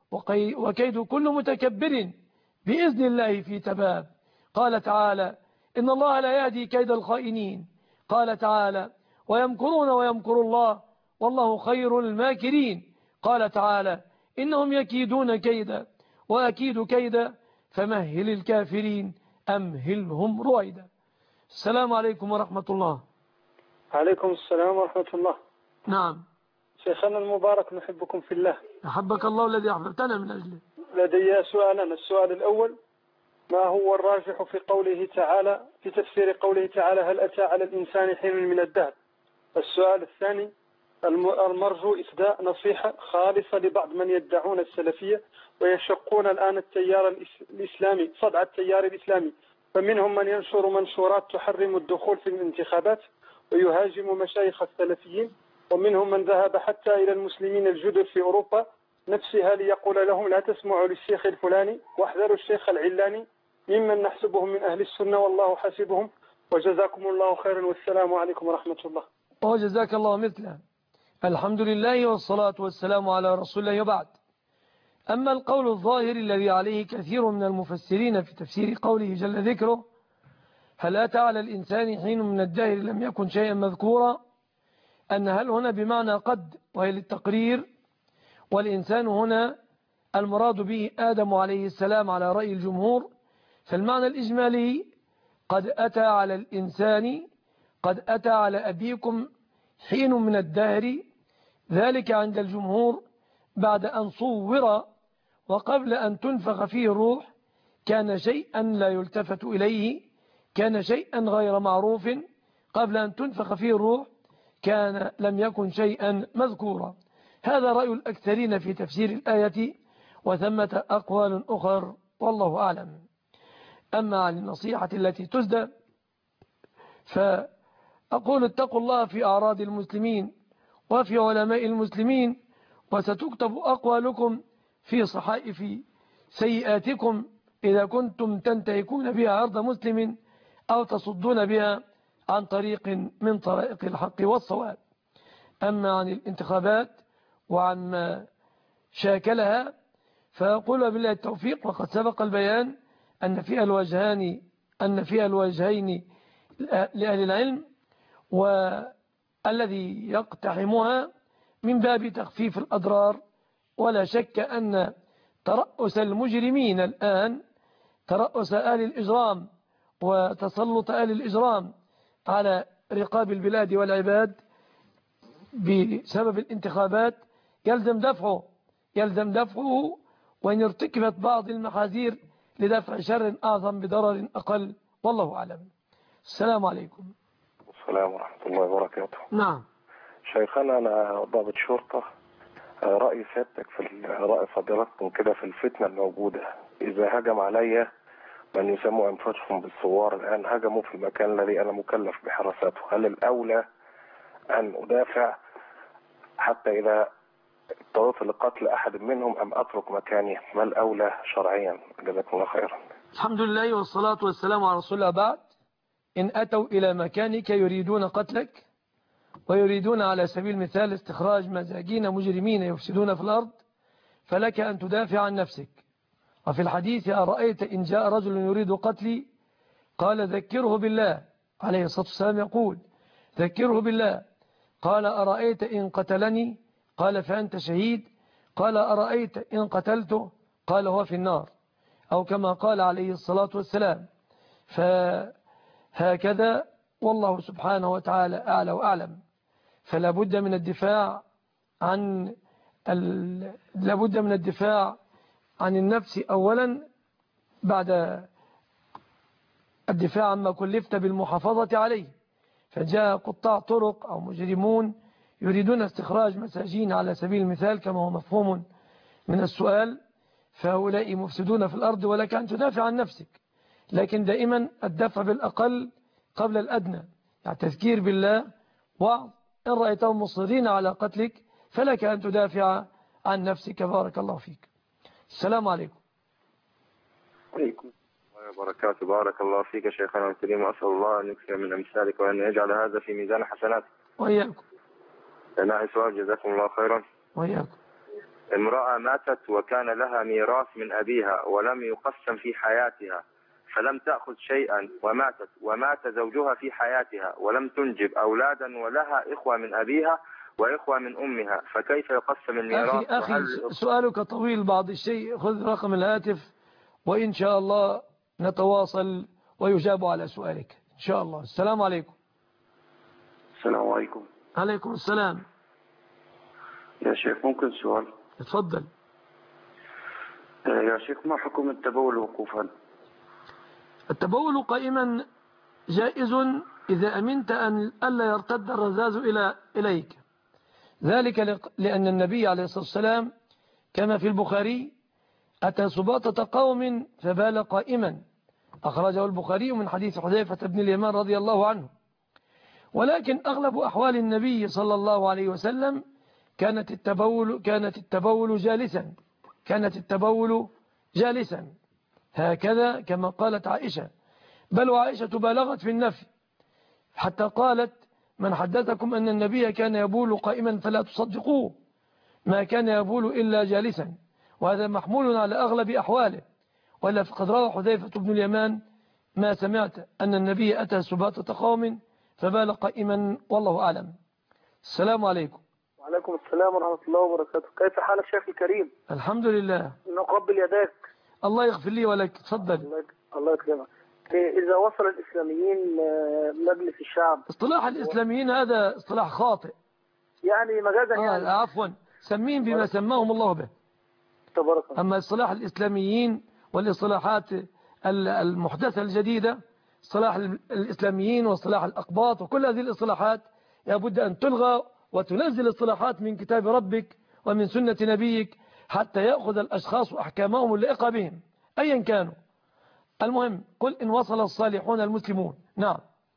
[SPEAKER 2] وكيد كل متكبر بإذن الله في تباب. قال تعالى: إن الله لا يهدي كيد الخائنين. قال تعالى: ويمكرون ويمكر الله والله خير الماكرين. قال تعالى: إنهم يكيدون كيدا وأكيد كيدا فمهل الكافرين أمهلهم رويدا. السلام عليكم ورحمة الله.
[SPEAKER 1] عليكم السلام ورحمة الله.
[SPEAKER 2] نعم
[SPEAKER 1] شيخنا المبارك، نحبكم في الله.
[SPEAKER 2] أحبك الله الذي أحببتنا من أجله.
[SPEAKER 1] لدي سؤالان. السؤال الأول: ما هو الراجح في قوله تعالى في تفسير قوله تعالى: هل أتى على الإنسان حين من الدهر؟ السؤال الثاني: المرجو إسداء نصيحة خالصة لبعض من يدعون السلفية ويشقون الآن التيار الإسلامي صدع التيار الإسلامي، فمنهم من ينشر منشورات تحرم الدخول في الانتخابات ويهاجم مشايخ السلفيين، ومنهم من ذهب حتى إلى المسلمين الجدد في أوروبا نفسها ليقول لهم لا تسمعوا للشيخ الفلاني واحذروا الشيخ العلاني، ممن نحسبهم من أهل السنة والله حسبهم. وجزاكم الله خيرا والسلام عليكم ورحمة الله.
[SPEAKER 2] وجزاك الله مثله. الحمد لله والصلاة والسلام على رسول الله. وبعد، أما القول الظاهر الذي عليه كثير من المفسرين في تفسير قوله جل ذكره هل أتى على الإنسان حين من الدهر لم يكن شيئا مذكورا، أن هل هنا بمعنى قد وهي للتقرير، والإنسان هنا المراد به آدم عليه السلام على رأي الجمهور، فالمعنى الإجمالي قد أتى على الإنسان، قد أتى على أبيكم حين من الدهر، ذلك عند الجمهور بعد أن صور وقبل أن تنفخ فيه الروح كان شيئا لا يلتفت إليه، كان شيئا غير معروف، قبل أن تنفخ فيه الروح كان لم يكن شيئا مذكورا. هذا رأي الأكثرين في تفسير الآية، وثمة أقوال أخر والله أعلم. أما عن النصيحة التي تسدى فأقول اتقوا الله في أعراض المسلمين وفي علماء المسلمين، وستكتب أقوالكم في صحائف سيئاتكم إذا كنتم تنتهكون بها عرض مسلم أو تصدون بها عن طريق من طرائق الحق والصواب. أما عن الانتخابات وعن ما شاكلها فأقول بالله التوفيق، وقد سبق البيان أن فيها الوجهين لأهل العلم، والذي يقتحمها من باب تخفيف الأضرار. ولا شك أن ترأس المجرمين الآن، ترأس آل الإجرام وتسلط آل الإجرام على رقاب البلاد والعباد بسبب الانتخابات يلزم دفعه، وإن ارتكبت بعض المحاذير لدفع شر أعظم بضرر أقل، والله أعلم. السلام عليكم.
[SPEAKER 3] السلام ورحمة الله وبركاته.
[SPEAKER 2] نعم
[SPEAKER 3] شيخنا، أنا ضابط شرطة. رأي سيادتك رأي فضيلتكم كده في الفتنة الموجودة، إذا هجم علي من يسموا أنفسهم بالثوار الآن هجموا في المكان الذي أنا مكلف بحراسته، هل الأولى أن أدافع حتى إذا اضطررت لقتل أحد منهم أم أترك مكاني؟ ما الأولى شرعيا؟ جزاكم الله خيرا.
[SPEAKER 2] الحمد لله والصلاة والسلام على رسول الله. بعد، إن أتوا إلى مكانك يريدون قتلك ويريدون على سبيل المثال استخراج مزاجين مجرمين يفسدون في الأرض، فلك أن تدافع عن نفسك. وفي الحديث أرأيت إن جاء رجل يريد قتلي قال ذكره بالله، عليه الصلاة والسلام يقول ذكره بالله، قال أرأيت إن قتلني قال فأنت شهيد، قال أرأيت إن قتلته قال هو في النار، أو كما قال عليه الصلاة والسلام. فهكذا والله سبحانه وتعالى أعلى وأعلم. فلا بد من الدفاع عن النفس أولا، بعد الدفاع عما كلفت بالمحافظة عليه. فجاء قطاع طرق أو مجرمون يريدون استخراج مساجين على سبيل المثال كما هو مفهوم من السؤال، فهؤلاء مفسدون في الأرض، ولك أن تدافع عن نفسك، لكن دائما الدفع بالأقل قبل الأدنى، يعني تذكير بالله، وإن رأيتهم مصرين على قتلك فلك أن تدافع عن نفسك. بارك الله فيك. السلام عليكم.
[SPEAKER 3] وعليكم السلام وبركاته. بارك الله فيك شيخنا الكريم، وأسأل الله أن يكثر من أمثالك وأن يجعل هذا في ميزان حسناتك.
[SPEAKER 2] وإياكم.
[SPEAKER 3] معي سؤال، جزاكم الله خيرا.
[SPEAKER 2] وإياكم.
[SPEAKER 3] امرأة ماتت وكان لها ميراث من أبيها ولم يقسم في حياتها، فلم تأخذ شيئا ومات زوجها في حياتها ولم تنجب أولادا ولها إخوة من أبيها وإخوة من أمها، فكيف يقسم الميراث؟
[SPEAKER 2] أخي سؤالك طويل بعض الشيء، خذ رقم الهاتف وإن شاء الله نتواصل ويجاب على سؤالك إن شاء الله. السلام عليكم.
[SPEAKER 3] السلام عليكم.
[SPEAKER 2] عليكم السلام.
[SPEAKER 3] يا شيخ ممكن سؤال؟
[SPEAKER 2] اتفضل.
[SPEAKER 3] يا شيخ، ما حكم التبول وقوفا؟
[SPEAKER 2] التبول قائما جائز إذا أمنت أن ألا يرتد الرذاذ إليك، ذلك لأن النبي عليه الصلاة والسلام كما في البخاري أتى سباطة قوم فبال قائما، أخرجه البخاري من حديث حذيفة بن اليمان رضي الله عنه. ولكن أغلب أحوال النبي صلى الله عليه وسلم كانت التبول جالسا هكذا كما قالت عائشة، بل وعائشة بالغت في النفي حتى قالت من حدثكم أن النبي كان يبول قائما فلا تصدقوه، ما كان يبول إلا جالسا. وهذا محمول على أغلب أحواله. وإلا فقد روى حذيفة بن اليمان ما سمعت أن النبي أتى سباطة قوم فبال قائما والله أعلم. السلام عليكم.
[SPEAKER 4] وعليكم السلام ورحمة الله وبركاته. كيف حالك شيخ الكريم؟
[SPEAKER 2] الحمد لله.
[SPEAKER 4] نقبل يداك.
[SPEAKER 2] الله يغفر لي ولك. تفضل.
[SPEAKER 4] الله يكرمك. إذا وصل الإسلاميين مجلس الشعب،
[SPEAKER 2] اصطلاح الإسلاميين هذا اصطلاح خاطئ
[SPEAKER 4] يعني مجازا يعني
[SPEAKER 2] عفوا سمين بما سماهم الله به.
[SPEAKER 4] تبارك الله.
[SPEAKER 2] أما اصطلاح الإسلاميين والاصطلاحات المحدثة الجديدة، اصطلاح الإسلاميين واصطلاح الأقباط وكل هذه الاصطلاحات لابد أن تلغى وتنزل اصطلاحات من كتاب ربك ومن سنة نبيك حتى يأخذ الأشخاص أحكامهم اللائقة بهم أيا كانوا. المهم قل إن وصل الصالحون المسلمون. نعم.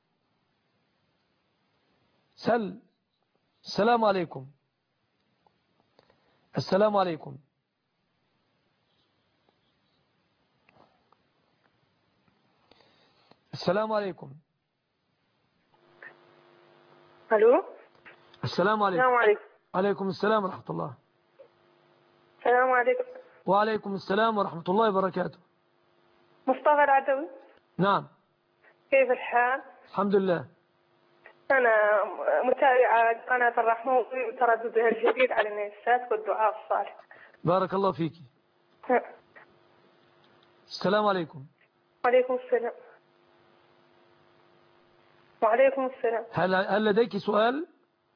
[SPEAKER 2] السلام عليكم. السلام عليكم. السلام عليكم.
[SPEAKER 5] الو.
[SPEAKER 2] السلام عليكم.
[SPEAKER 5] السلام عليكم.
[SPEAKER 2] عليكم السلام ورحمة الله.
[SPEAKER 5] السلام عليكم.
[SPEAKER 2] وعليكم السلام ورحمة الله وبركاته.
[SPEAKER 5] مصطفى العدوي.
[SPEAKER 2] نعم.
[SPEAKER 5] كيف الحال؟
[SPEAKER 2] الحمد لله.
[SPEAKER 5] أنا متابعة قناة الرحمة وترددها الجديد على النساء والدعاء الصالح.
[SPEAKER 2] بارك الله فيك. السلام عليكم.
[SPEAKER 5] وعليكم السلام. وعليكم السلام.
[SPEAKER 2] هل لديك سؤال؟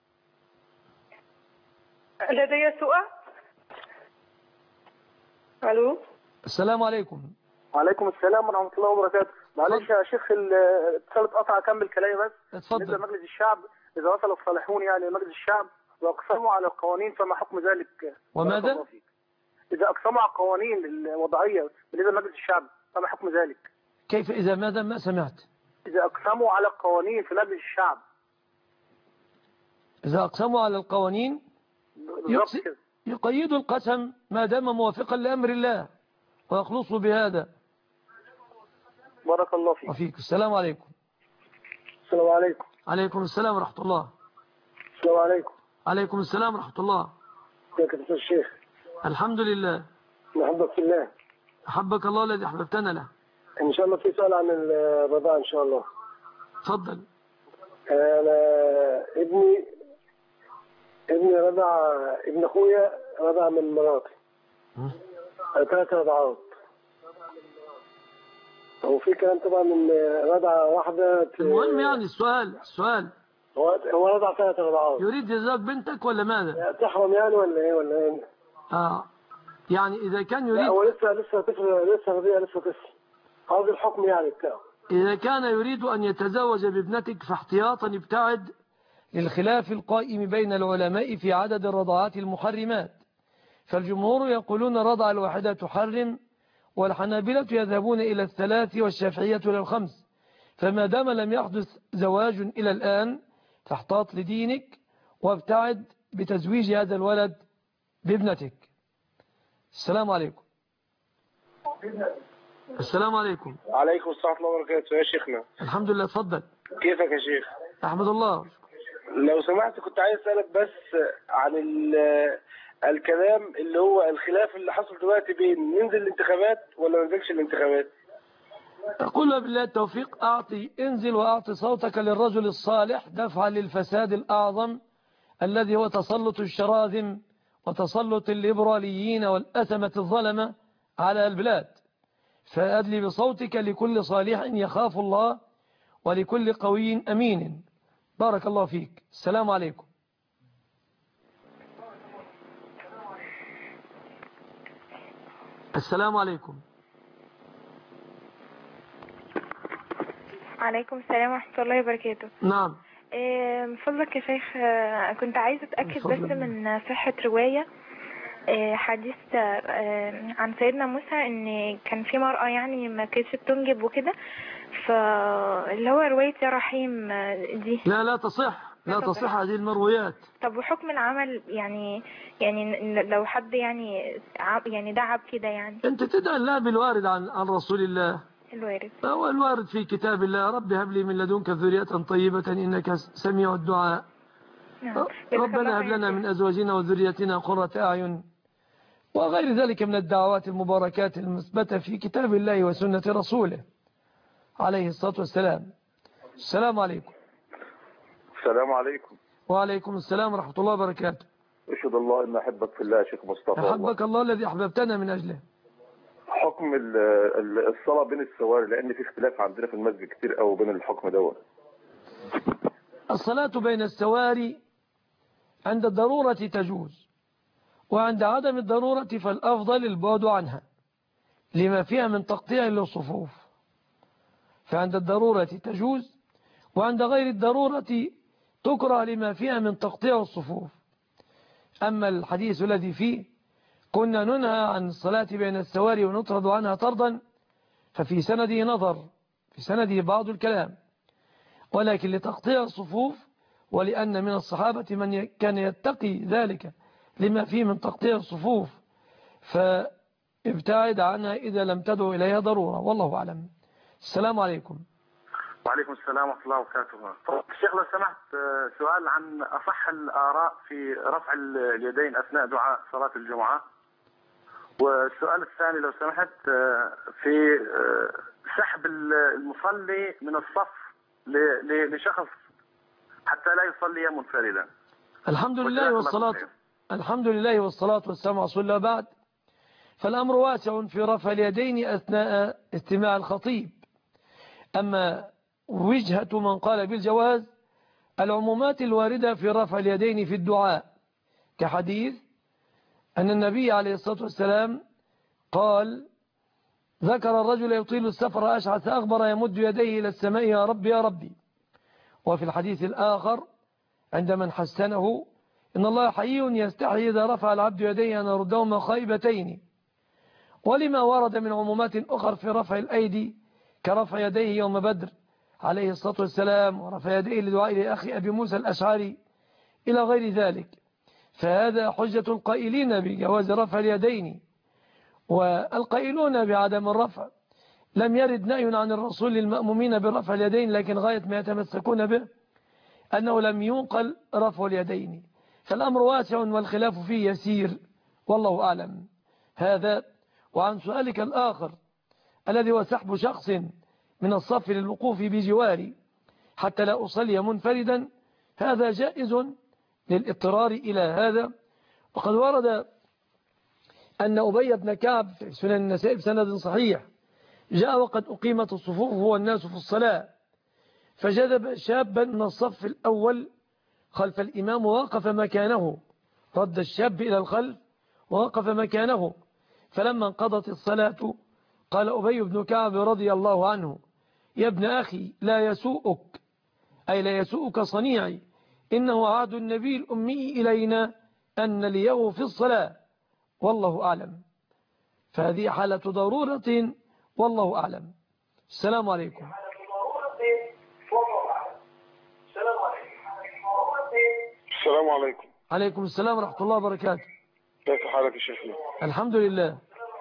[SPEAKER 5] لدي سؤال. الو.
[SPEAKER 2] السلام عليكم.
[SPEAKER 4] وعليكم السلام ورحمة الله وبركاته. معلش يا شيخ الاتصال اتقطع، اكمل كلامي بس.
[SPEAKER 2] اتفضل.
[SPEAKER 4] بالنسبة لمجلس الشعب، إذا وصل الصالحون يعني مجلس الشعب واقسموا على القوانين فما حكم ذلك؟
[SPEAKER 2] وماذا؟
[SPEAKER 4] إذا أقسموا على القوانين الوضعية بالنسبة لمجلس الشعب فما حكم ذلك؟
[SPEAKER 2] كيف إذا ماذا؟ ما سمعت.
[SPEAKER 4] إذا أقسموا على القوانين في مجلس الشعب.
[SPEAKER 2] إذا أقسموا على القوانين يقيدوا القسم ما دام موافقا لأمر الله ويخلصوا بهذا.
[SPEAKER 4] بارك الله فيك.
[SPEAKER 2] وفيك. السلام عليكم.
[SPEAKER 4] السلام عليكم.
[SPEAKER 2] عليكم السلام ورحمة الله.
[SPEAKER 4] السلام عليكم.
[SPEAKER 2] عليكم السلام ورحمة الله.
[SPEAKER 4] كيف يا الشيخ؟
[SPEAKER 2] الحمد لله.
[SPEAKER 4] نحبك في الله.
[SPEAKER 2] أحبك الله الذي أحببتنا له.
[SPEAKER 4] إن شاء الله في سؤال عن الرضاعة إن شاء الله.
[SPEAKER 2] تفضل.
[SPEAKER 4] أنا ابني رضع، ابن أخويا رضع من مراتي 3 رضعات، وفي كلام طبعا من رضعة واحدة.
[SPEAKER 2] المهم يعني السؤال
[SPEAKER 4] هو رضع 3 رضعات.
[SPEAKER 2] يريد يزوج بنتك ولا ماذا؟
[SPEAKER 4] تحرم يعني ولا ايه؟
[SPEAKER 2] يعني إذا كان يريد،
[SPEAKER 4] هو لسه طفل، لسه رضيع، لسه طفل. هذا الحكم يعني بتاعه.
[SPEAKER 2] إذا كان يريد أن يتزوج بابنتك فاحتياطا ابتعد للخلاف القائم بين العلماء في عدد الرضاعات المحرمات. فالجمهور يقولون الرضعة الواحدة تحرم، والحنابلة يذهبون إلى 3 والشافعية إلى 5. فما دام لم يحدث زواج إلى الآن فاحتاط لدينك وابتعد بتزويج هذا الولد بابنتك. السلام عليكم. السلام عليكم.
[SPEAKER 3] عليكم السلام ورحمة الله وبركاته يا شيخنا.
[SPEAKER 2] الحمد لله. تفضل.
[SPEAKER 3] كيفك يا شيخ؟
[SPEAKER 2] أحمد الله.
[SPEAKER 3] لو سمحت كنت عايز أسألك بس عن الكلام اللي هو الخلاف اللي حصل دلوقتي بين ننزل الانتخابات ولا ما ننزلش الانتخابات.
[SPEAKER 2] أقول بالله التوفيق، انزل وأعطي صوتك للرجل الصالح دفعا للفساد الأعظم الذي هو تسلط الشراذم وتسلط الليبراليين والأثمة الظلمة على البلاد. فأدلي بصوتك لكل صالح يخاف الله ولكل قوي أمين. بارك الله فيك. السلام عليكم. السلام عليكم.
[SPEAKER 5] عليكم السلام ورحمة الله وبركاته.
[SPEAKER 2] نعم.
[SPEAKER 5] من فضلك يا شيخ، كنت عايزة أتأكد بس من صحة رواية حديث عن سيدنا موسى ان كان في مرأة يعني ما كانتش بتنجب وكده، فاللي هو رواية يا رحيم دي
[SPEAKER 2] لا تصح، لا تصح هذه المرويات.
[SPEAKER 5] طب وحكم العمل يعني لو حد يعني دعب كده، يعني
[SPEAKER 2] انت تدعي الله بالوارد عن رسول الله. هو الوارد في كتاب الله: رب هب لي من لدنك ذرية طيبة إنك سميع الدعاء. ربنا هب لنا من أزواجنا وذريتنا قرة أعين وغير ذلك من الدعوات المباركات المثبتة في كتاب الله وسنة رسوله عليه الصلاة والسلام. السلام عليكم.
[SPEAKER 6] السلام عليكم.
[SPEAKER 2] وعليكم السلام ورحمة الله وبركاته.
[SPEAKER 6] أشهد الله إن أحبك في الله يا شيخ مصطفى.
[SPEAKER 2] أحبك الله الذي أحببتنا من أجله.
[SPEAKER 6] حكم الصلاة بين السواري، لأن في اختلاف عندنا في المسجد كتير قوي بين الحكم دوت.
[SPEAKER 2] الصلاة بين السواري عند الضرورة تجوز، وعند عدم الضرورة فالأفضل البعد عنها لما فيها من تقطيع للصفوف. فعند الضرورة تجوز، وعند غير الضرورة تكره لما فيها من تقطيع الصفوف. أما الحديث الذي فيه كنا ننهى عن الصلاة بين السواري ونطرد عنها طردا، ففي سنده نظر، في سنده بعض الكلام، ولكن لتقطيع الصفوف، ولأن من الصحابة من كان يتقي ذلك لما فيه من تقطيع الصفوف، فابتعد عنها إذا لم تدعو إليها ضرورة، والله أعلم. السلام عليكم.
[SPEAKER 7] وعليكم السلام ورحمة الله وبركاته. الشيخ لو سمحت، سؤال عن أصح الآراء في رفع اليدين أثناء دعاء صلاة الجمعة. والسؤال الثاني لو سمحت في سحب المصلي من الصف لشخص حتى لا يصلي منفردا.
[SPEAKER 2] الحمد لله والصلاة والسلام على رسول الله. بعد، فالأمر واسع في رفع اليدين أثناء استماع الخطيب. أما وجهة من قال بالجواز العمومات الواردة في رفع اليدين في الدعاء، كحديث أن النبي عليه الصلاة والسلام قال: ذكر الرجل يطيل السفر أشعث أغبر يمد يديه إلى السماء يا ربي يا ربي. وفي الحديث الآخر عند من حسنه: إن الله حي يستحي إذا رفع العبد يديه أن يردهما خائبتين. ولما ورد من عمومات أخر في رفع الأيدي كرفع يديه يوم بدر عليه الصلاة والسلام، ورفع يديه لدعاء لأخي أبي موسى الأشعري إلى غير ذلك، فهذا حجة القائلين بجواز رفع اليدين. والقائلون بعدم الرفع لم يرد نهي عن الرسول للمأمومين برفع اليدين، لكن غاية ما يتمسكون به أنه لم ينقل رفع اليدين. فالأمر واسع والخلاف فيه يسير، والله أعلم. هذا. وعن سؤالك الآخر الذي هو سحب شخص من الصف للوقوف بجواري حتى لا أصلي منفردا، هذا جائز للاضطرار إلى هذا. وقد ورد أن أبي بن كعب في سنن النسائي بسند صحيح جاء وقد أقيمت الصفوف هو الناس في الصلاة، فجذب شابا من الصف الأول خلف الإمام ووقف مكانه، رد الشاب إلى الخلف ووقف مكانه. فلما انقضت الصلاة قال أبي بن كعب رضي الله عنه: يا ابن أخي لا يسوءك، أي لا يسوءك صنيعي، إنه عهد النبي الأمي إلينا أن ليه في الصلاة، والله أعلم. فهذه حالة ضرورة، والله أعلم. السلام عليكم.
[SPEAKER 6] السلام عليكم.
[SPEAKER 2] عليكم السلام ورحمة الله وبركاته.
[SPEAKER 6] كيف حالك يا شيخنا؟
[SPEAKER 2] الحمد لله.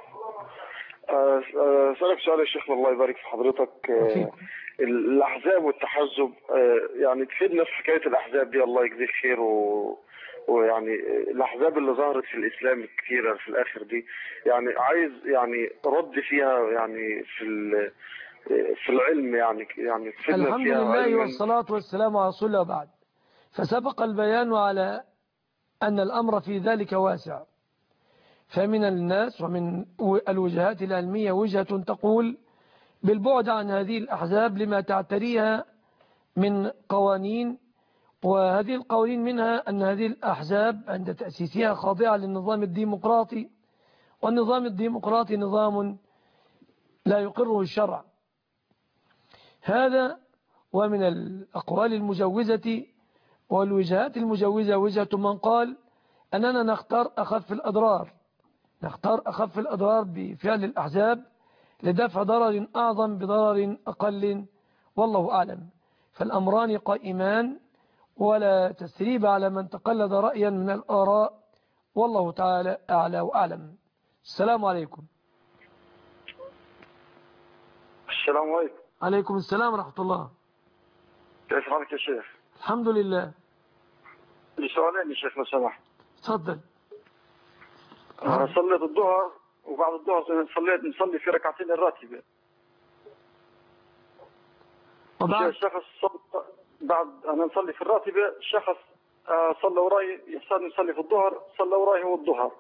[SPEAKER 6] أسألك سؤال يا شيخ، الله يبارك في حضرتك. الأحزاب والتحزب، يعني تفيدنا في حكاية الأحزاب دي، الله يجزيك خير. ويعني الأحزاب اللي ظهرت في الإسلام الكثيرة في الآخر دي، يعني عايز يعني رد فيها، يعني في العلم، يعني تفيدنا
[SPEAKER 2] الحمد
[SPEAKER 6] فيها.
[SPEAKER 2] لله
[SPEAKER 6] علماً.
[SPEAKER 2] والصلاة والسلام على رسول الله. بعد، فسبق البيان على أن الأمر في ذلك واسع. فمن الناس ومن الوجهات العلمية وجهة تقول بالبعد عن هذه الأحزاب لما تعتريها من قوانين، وهذه القوانين منها أن هذه الأحزاب عند تأسيسها خاضعة للنظام الديمقراطي، والنظام الديمقراطي نظام لا يقره الشرع. هذا. ومن الأقوال المجوزة والوجهات المجوزة وجهة من قال أننا نختار أخف الأضرار بفعل الأحزاب لدفع ضرر أعظم بضرر أقل، والله أعلم. فالأمران قائمان، ولا تسريب على من تقلد رأيا من الآراء، والله تعالى أعلى وأعلم. السلام عليكم.
[SPEAKER 6] السلام عليكم.
[SPEAKER 2] عليكم السلام ورحمة الله.
[SPEAKER 6] كيف حالك يا شيخ؟
[SPEAKER 2] الحمد لله.
[SPEAKER 6] لي سؤالين يا شيخ لو سمحت.
[SPEAKER 2] تفضل.
[SPEAKER 8] صليت الظهر وبعد الظهر نصلي في ركعتين الراتبة.
[SPEAKER 2] وبعد
[SPEAKER 8] الشخص بعد أنا نصلي في الراتبة، الشخص صلى وراي يحسن يصلي في الظهر، صلى وراي هو الظهر.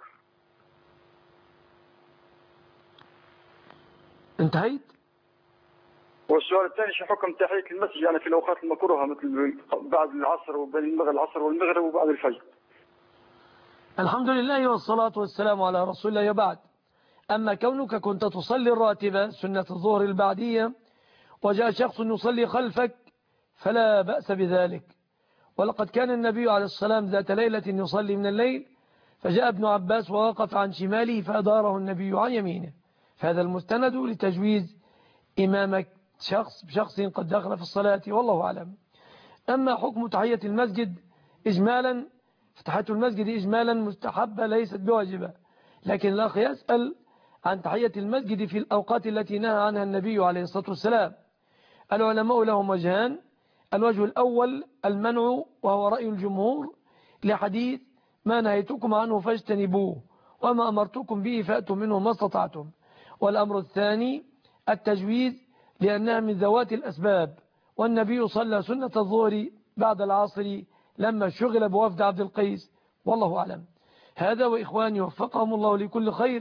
[SPEAKER 2] انتهيت.
[SPEAKER 8] والسؤال الثاني شو حكم تحية المسجد يعني في الأوقات المكروهة مثل بعد العصر وبين العصر والمغرب وبعد الفجر؟
[SPEAKER 2] الحمد لله والصلاة والسلام على رسول الله. وبعد، أما كونك كنت تصلي الراتبة سنة الظهر البعدية وجاء شخص يصلي خلفك فلا بأس بذلك. ولقد كان النبي عليه السلام ذات ليلة يصلي من الليل، فجاء ابن عباس ووقف عن شماله فأداره النبي عن يمينه. فهذا المستند لتجويز إمامك شخص بشخص قد دخل في الصلاة، والله أعلم. أما حكم تحية المسجد إجمالا، فتحية المسجد إجمالا مستحبة ليست بواجبة، لكن الأخ يسأل عن تحية المسجد في الأوقات التي نهى عنها النبي عليه الصلاة والسلام. العلماء لهم وجهان: الوجه الأول المنع، وهو رأي الجمهور لحديث ما نهيتكم عنه فاجتنبوه وما أمرتكم به فأتوا منه ما استطعتم. والأمر الثاني التجويز، لأنها من ذوات الأسباب، والنبي صلى سنة الظهر بعد العصر لما شغل بوفد عبد القيس، والله أعلم. هذا وإخواني وفقهم الله لكل خير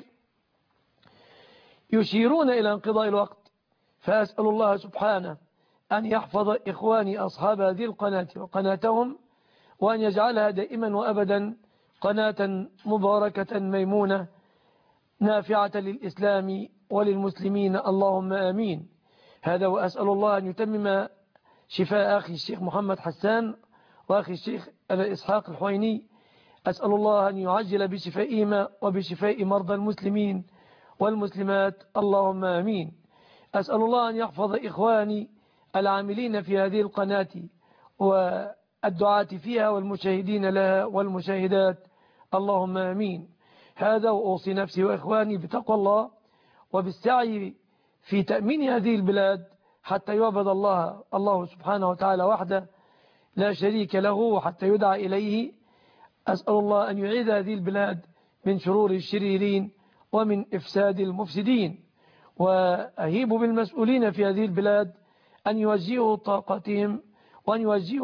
[SPEAKER 2] يشيرون إلى انقضاء الوقت، فأسأل الله سبحانه أن يحفظ إخواني أصحاب هذه القناة وقناتهم، وأن يجعلها دائما وأبدا قناة مباركة ميمونة نافعة للإسلام وللمسلمين، اللهم آمين. هذا وأسأل الله أن يتمم شفاء أخي الشيخ محمد حسان وأخي الشيخ أبا إسحاق الحويني. أسأل الله أن يعجل بشفائهما وبشفاء مرضى المسلمين والمسلمات، اللهم آمين. أسأل الله أن يحفظ إخواني العاملين في هذه القناة والدعاة فيها والمشاهدين لها والمشاهدات، اللهم آمين. هذا وأوصي نفسي وإخواني بتقوى الله وبالسعي في تأمين هذه البلاد حتى يعبد الله سبحانه وتعالى وحده لا شريك له حتى يدعى إليه. أسأل الله أن يعيد هذه البلاد من شرور الشريرين ومن إفساد المفسدين، وأهيب بالمسؤولين في هذه البلاد أن يوجهوا طاقتهم وأن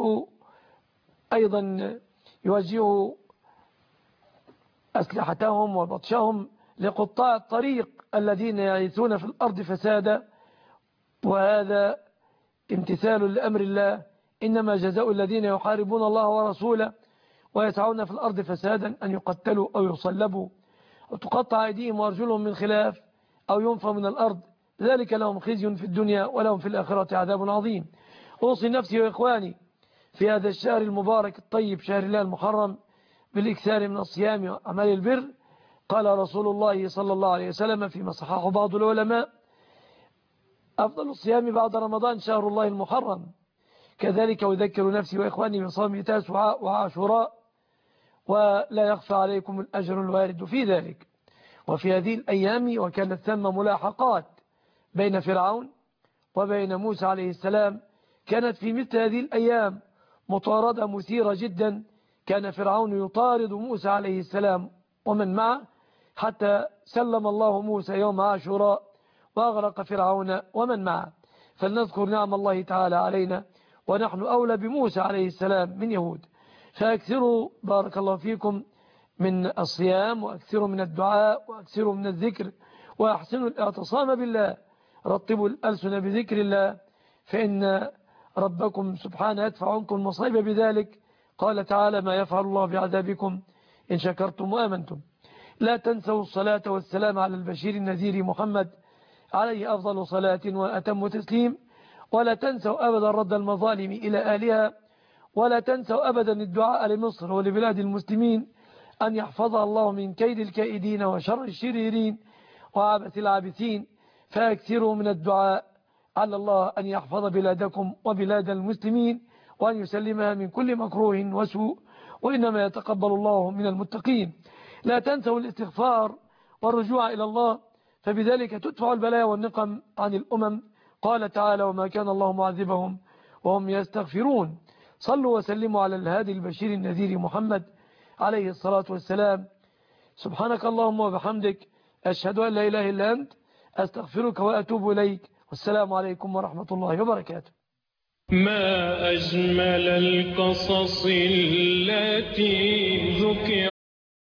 [SPEAKER 2] يوجهوا أسلحتهم وبطشهم لقطاع الطريق الذين يعيثون في الأرض فسادا، وهذا امتثال لأمر الله: إنما جزاء الذين يحاربون الله ورسوله ويسعون في الأرض فسادا أن يقتلوا أو يصلبوا وتقطع أيديهم وأرجلهم من خلاف أو ينفوا من الأرض، ذلك لهم خزي في الدنيا ولهم في الآخرة عذاب عظيم. أوصي نفسي وإخواني في هذا الشهر المبارك الطيب، شهر الله المحرم، بالإكثار من الصيام وأعمال البر. قال رسول الله صلى الله عليه وسلم فيما صححه بعض العلماء: أفضل الصيام بعد رمضان شهر الله المحرم. كذلك أذكر نفسي وإخواني بصوم تاسوعاء وعاشوراء، ولا يخفى عليكم الأجر الوارد في ذلك. وفي هذه الأيام وكانت ثم ملاحقات بين فرعون وبين موسى عليه السلام، كانت في مثل هذه الأيام مطاردة مثيرة جدا. كان فرعون يطارد موسى عليه السلام ومن معه حتى سلم الله موسى يوم عاشوراء وأغرق فرعون ومن معه. فلنذكر نعم الله تعالى علينا، ونحن أولى بموسى عليه السلام من يهود. فأكثروا بارك الله فيكم من الصيام، وأكثروا من الدعاء، وأكثروا من الذكر، وأحسنوا الاعتصام بالله. رطبوا الألسن بذكر الله، فإن ربكم سبحانه يدفع عنكم المصائب بذلك. قال تعالى: ما يفعل الله بعذابكم إن شكرتم وآمنتم. لا تنسوا الصلاة والسلام على البشير النذير محمد عليه أفضل صلاة وأتم تسليم. ولا تنسوا أبدا رد المظالم إلى أهلها، ولا تنسوا أبدا الدعاء لمصر ولبلاد المسلمين أن يحفظها الله من كيد الكائدين وشر الشريرين وعبث العابثين. فأكثروا من الدعاء على الله أن يحفظ بلادكم وبلاد المسلمين، وأن يسلمها من كل مكروه وسوء، وإنما يتقبل الله من المتقين. لا تنسوا الاستغفار والرجوع إلى الله، فبذلك تدفع البلايا والنقم عن الأمم. قال تعالى: وما كان الله معذبهم وهم يستغفرون. صلوا وسلموا على الهادي البشير النذير محمد عليه الصلاة والسلام. سبحانك اللهم وبحمدك، أشهد أن لا إله إلا أنت، أستغفرك وأتوب إليك، والسلام عليكم ورحمة الله وبركاته.
[SPEAKER 9] ما أجمل القصص التي ذكر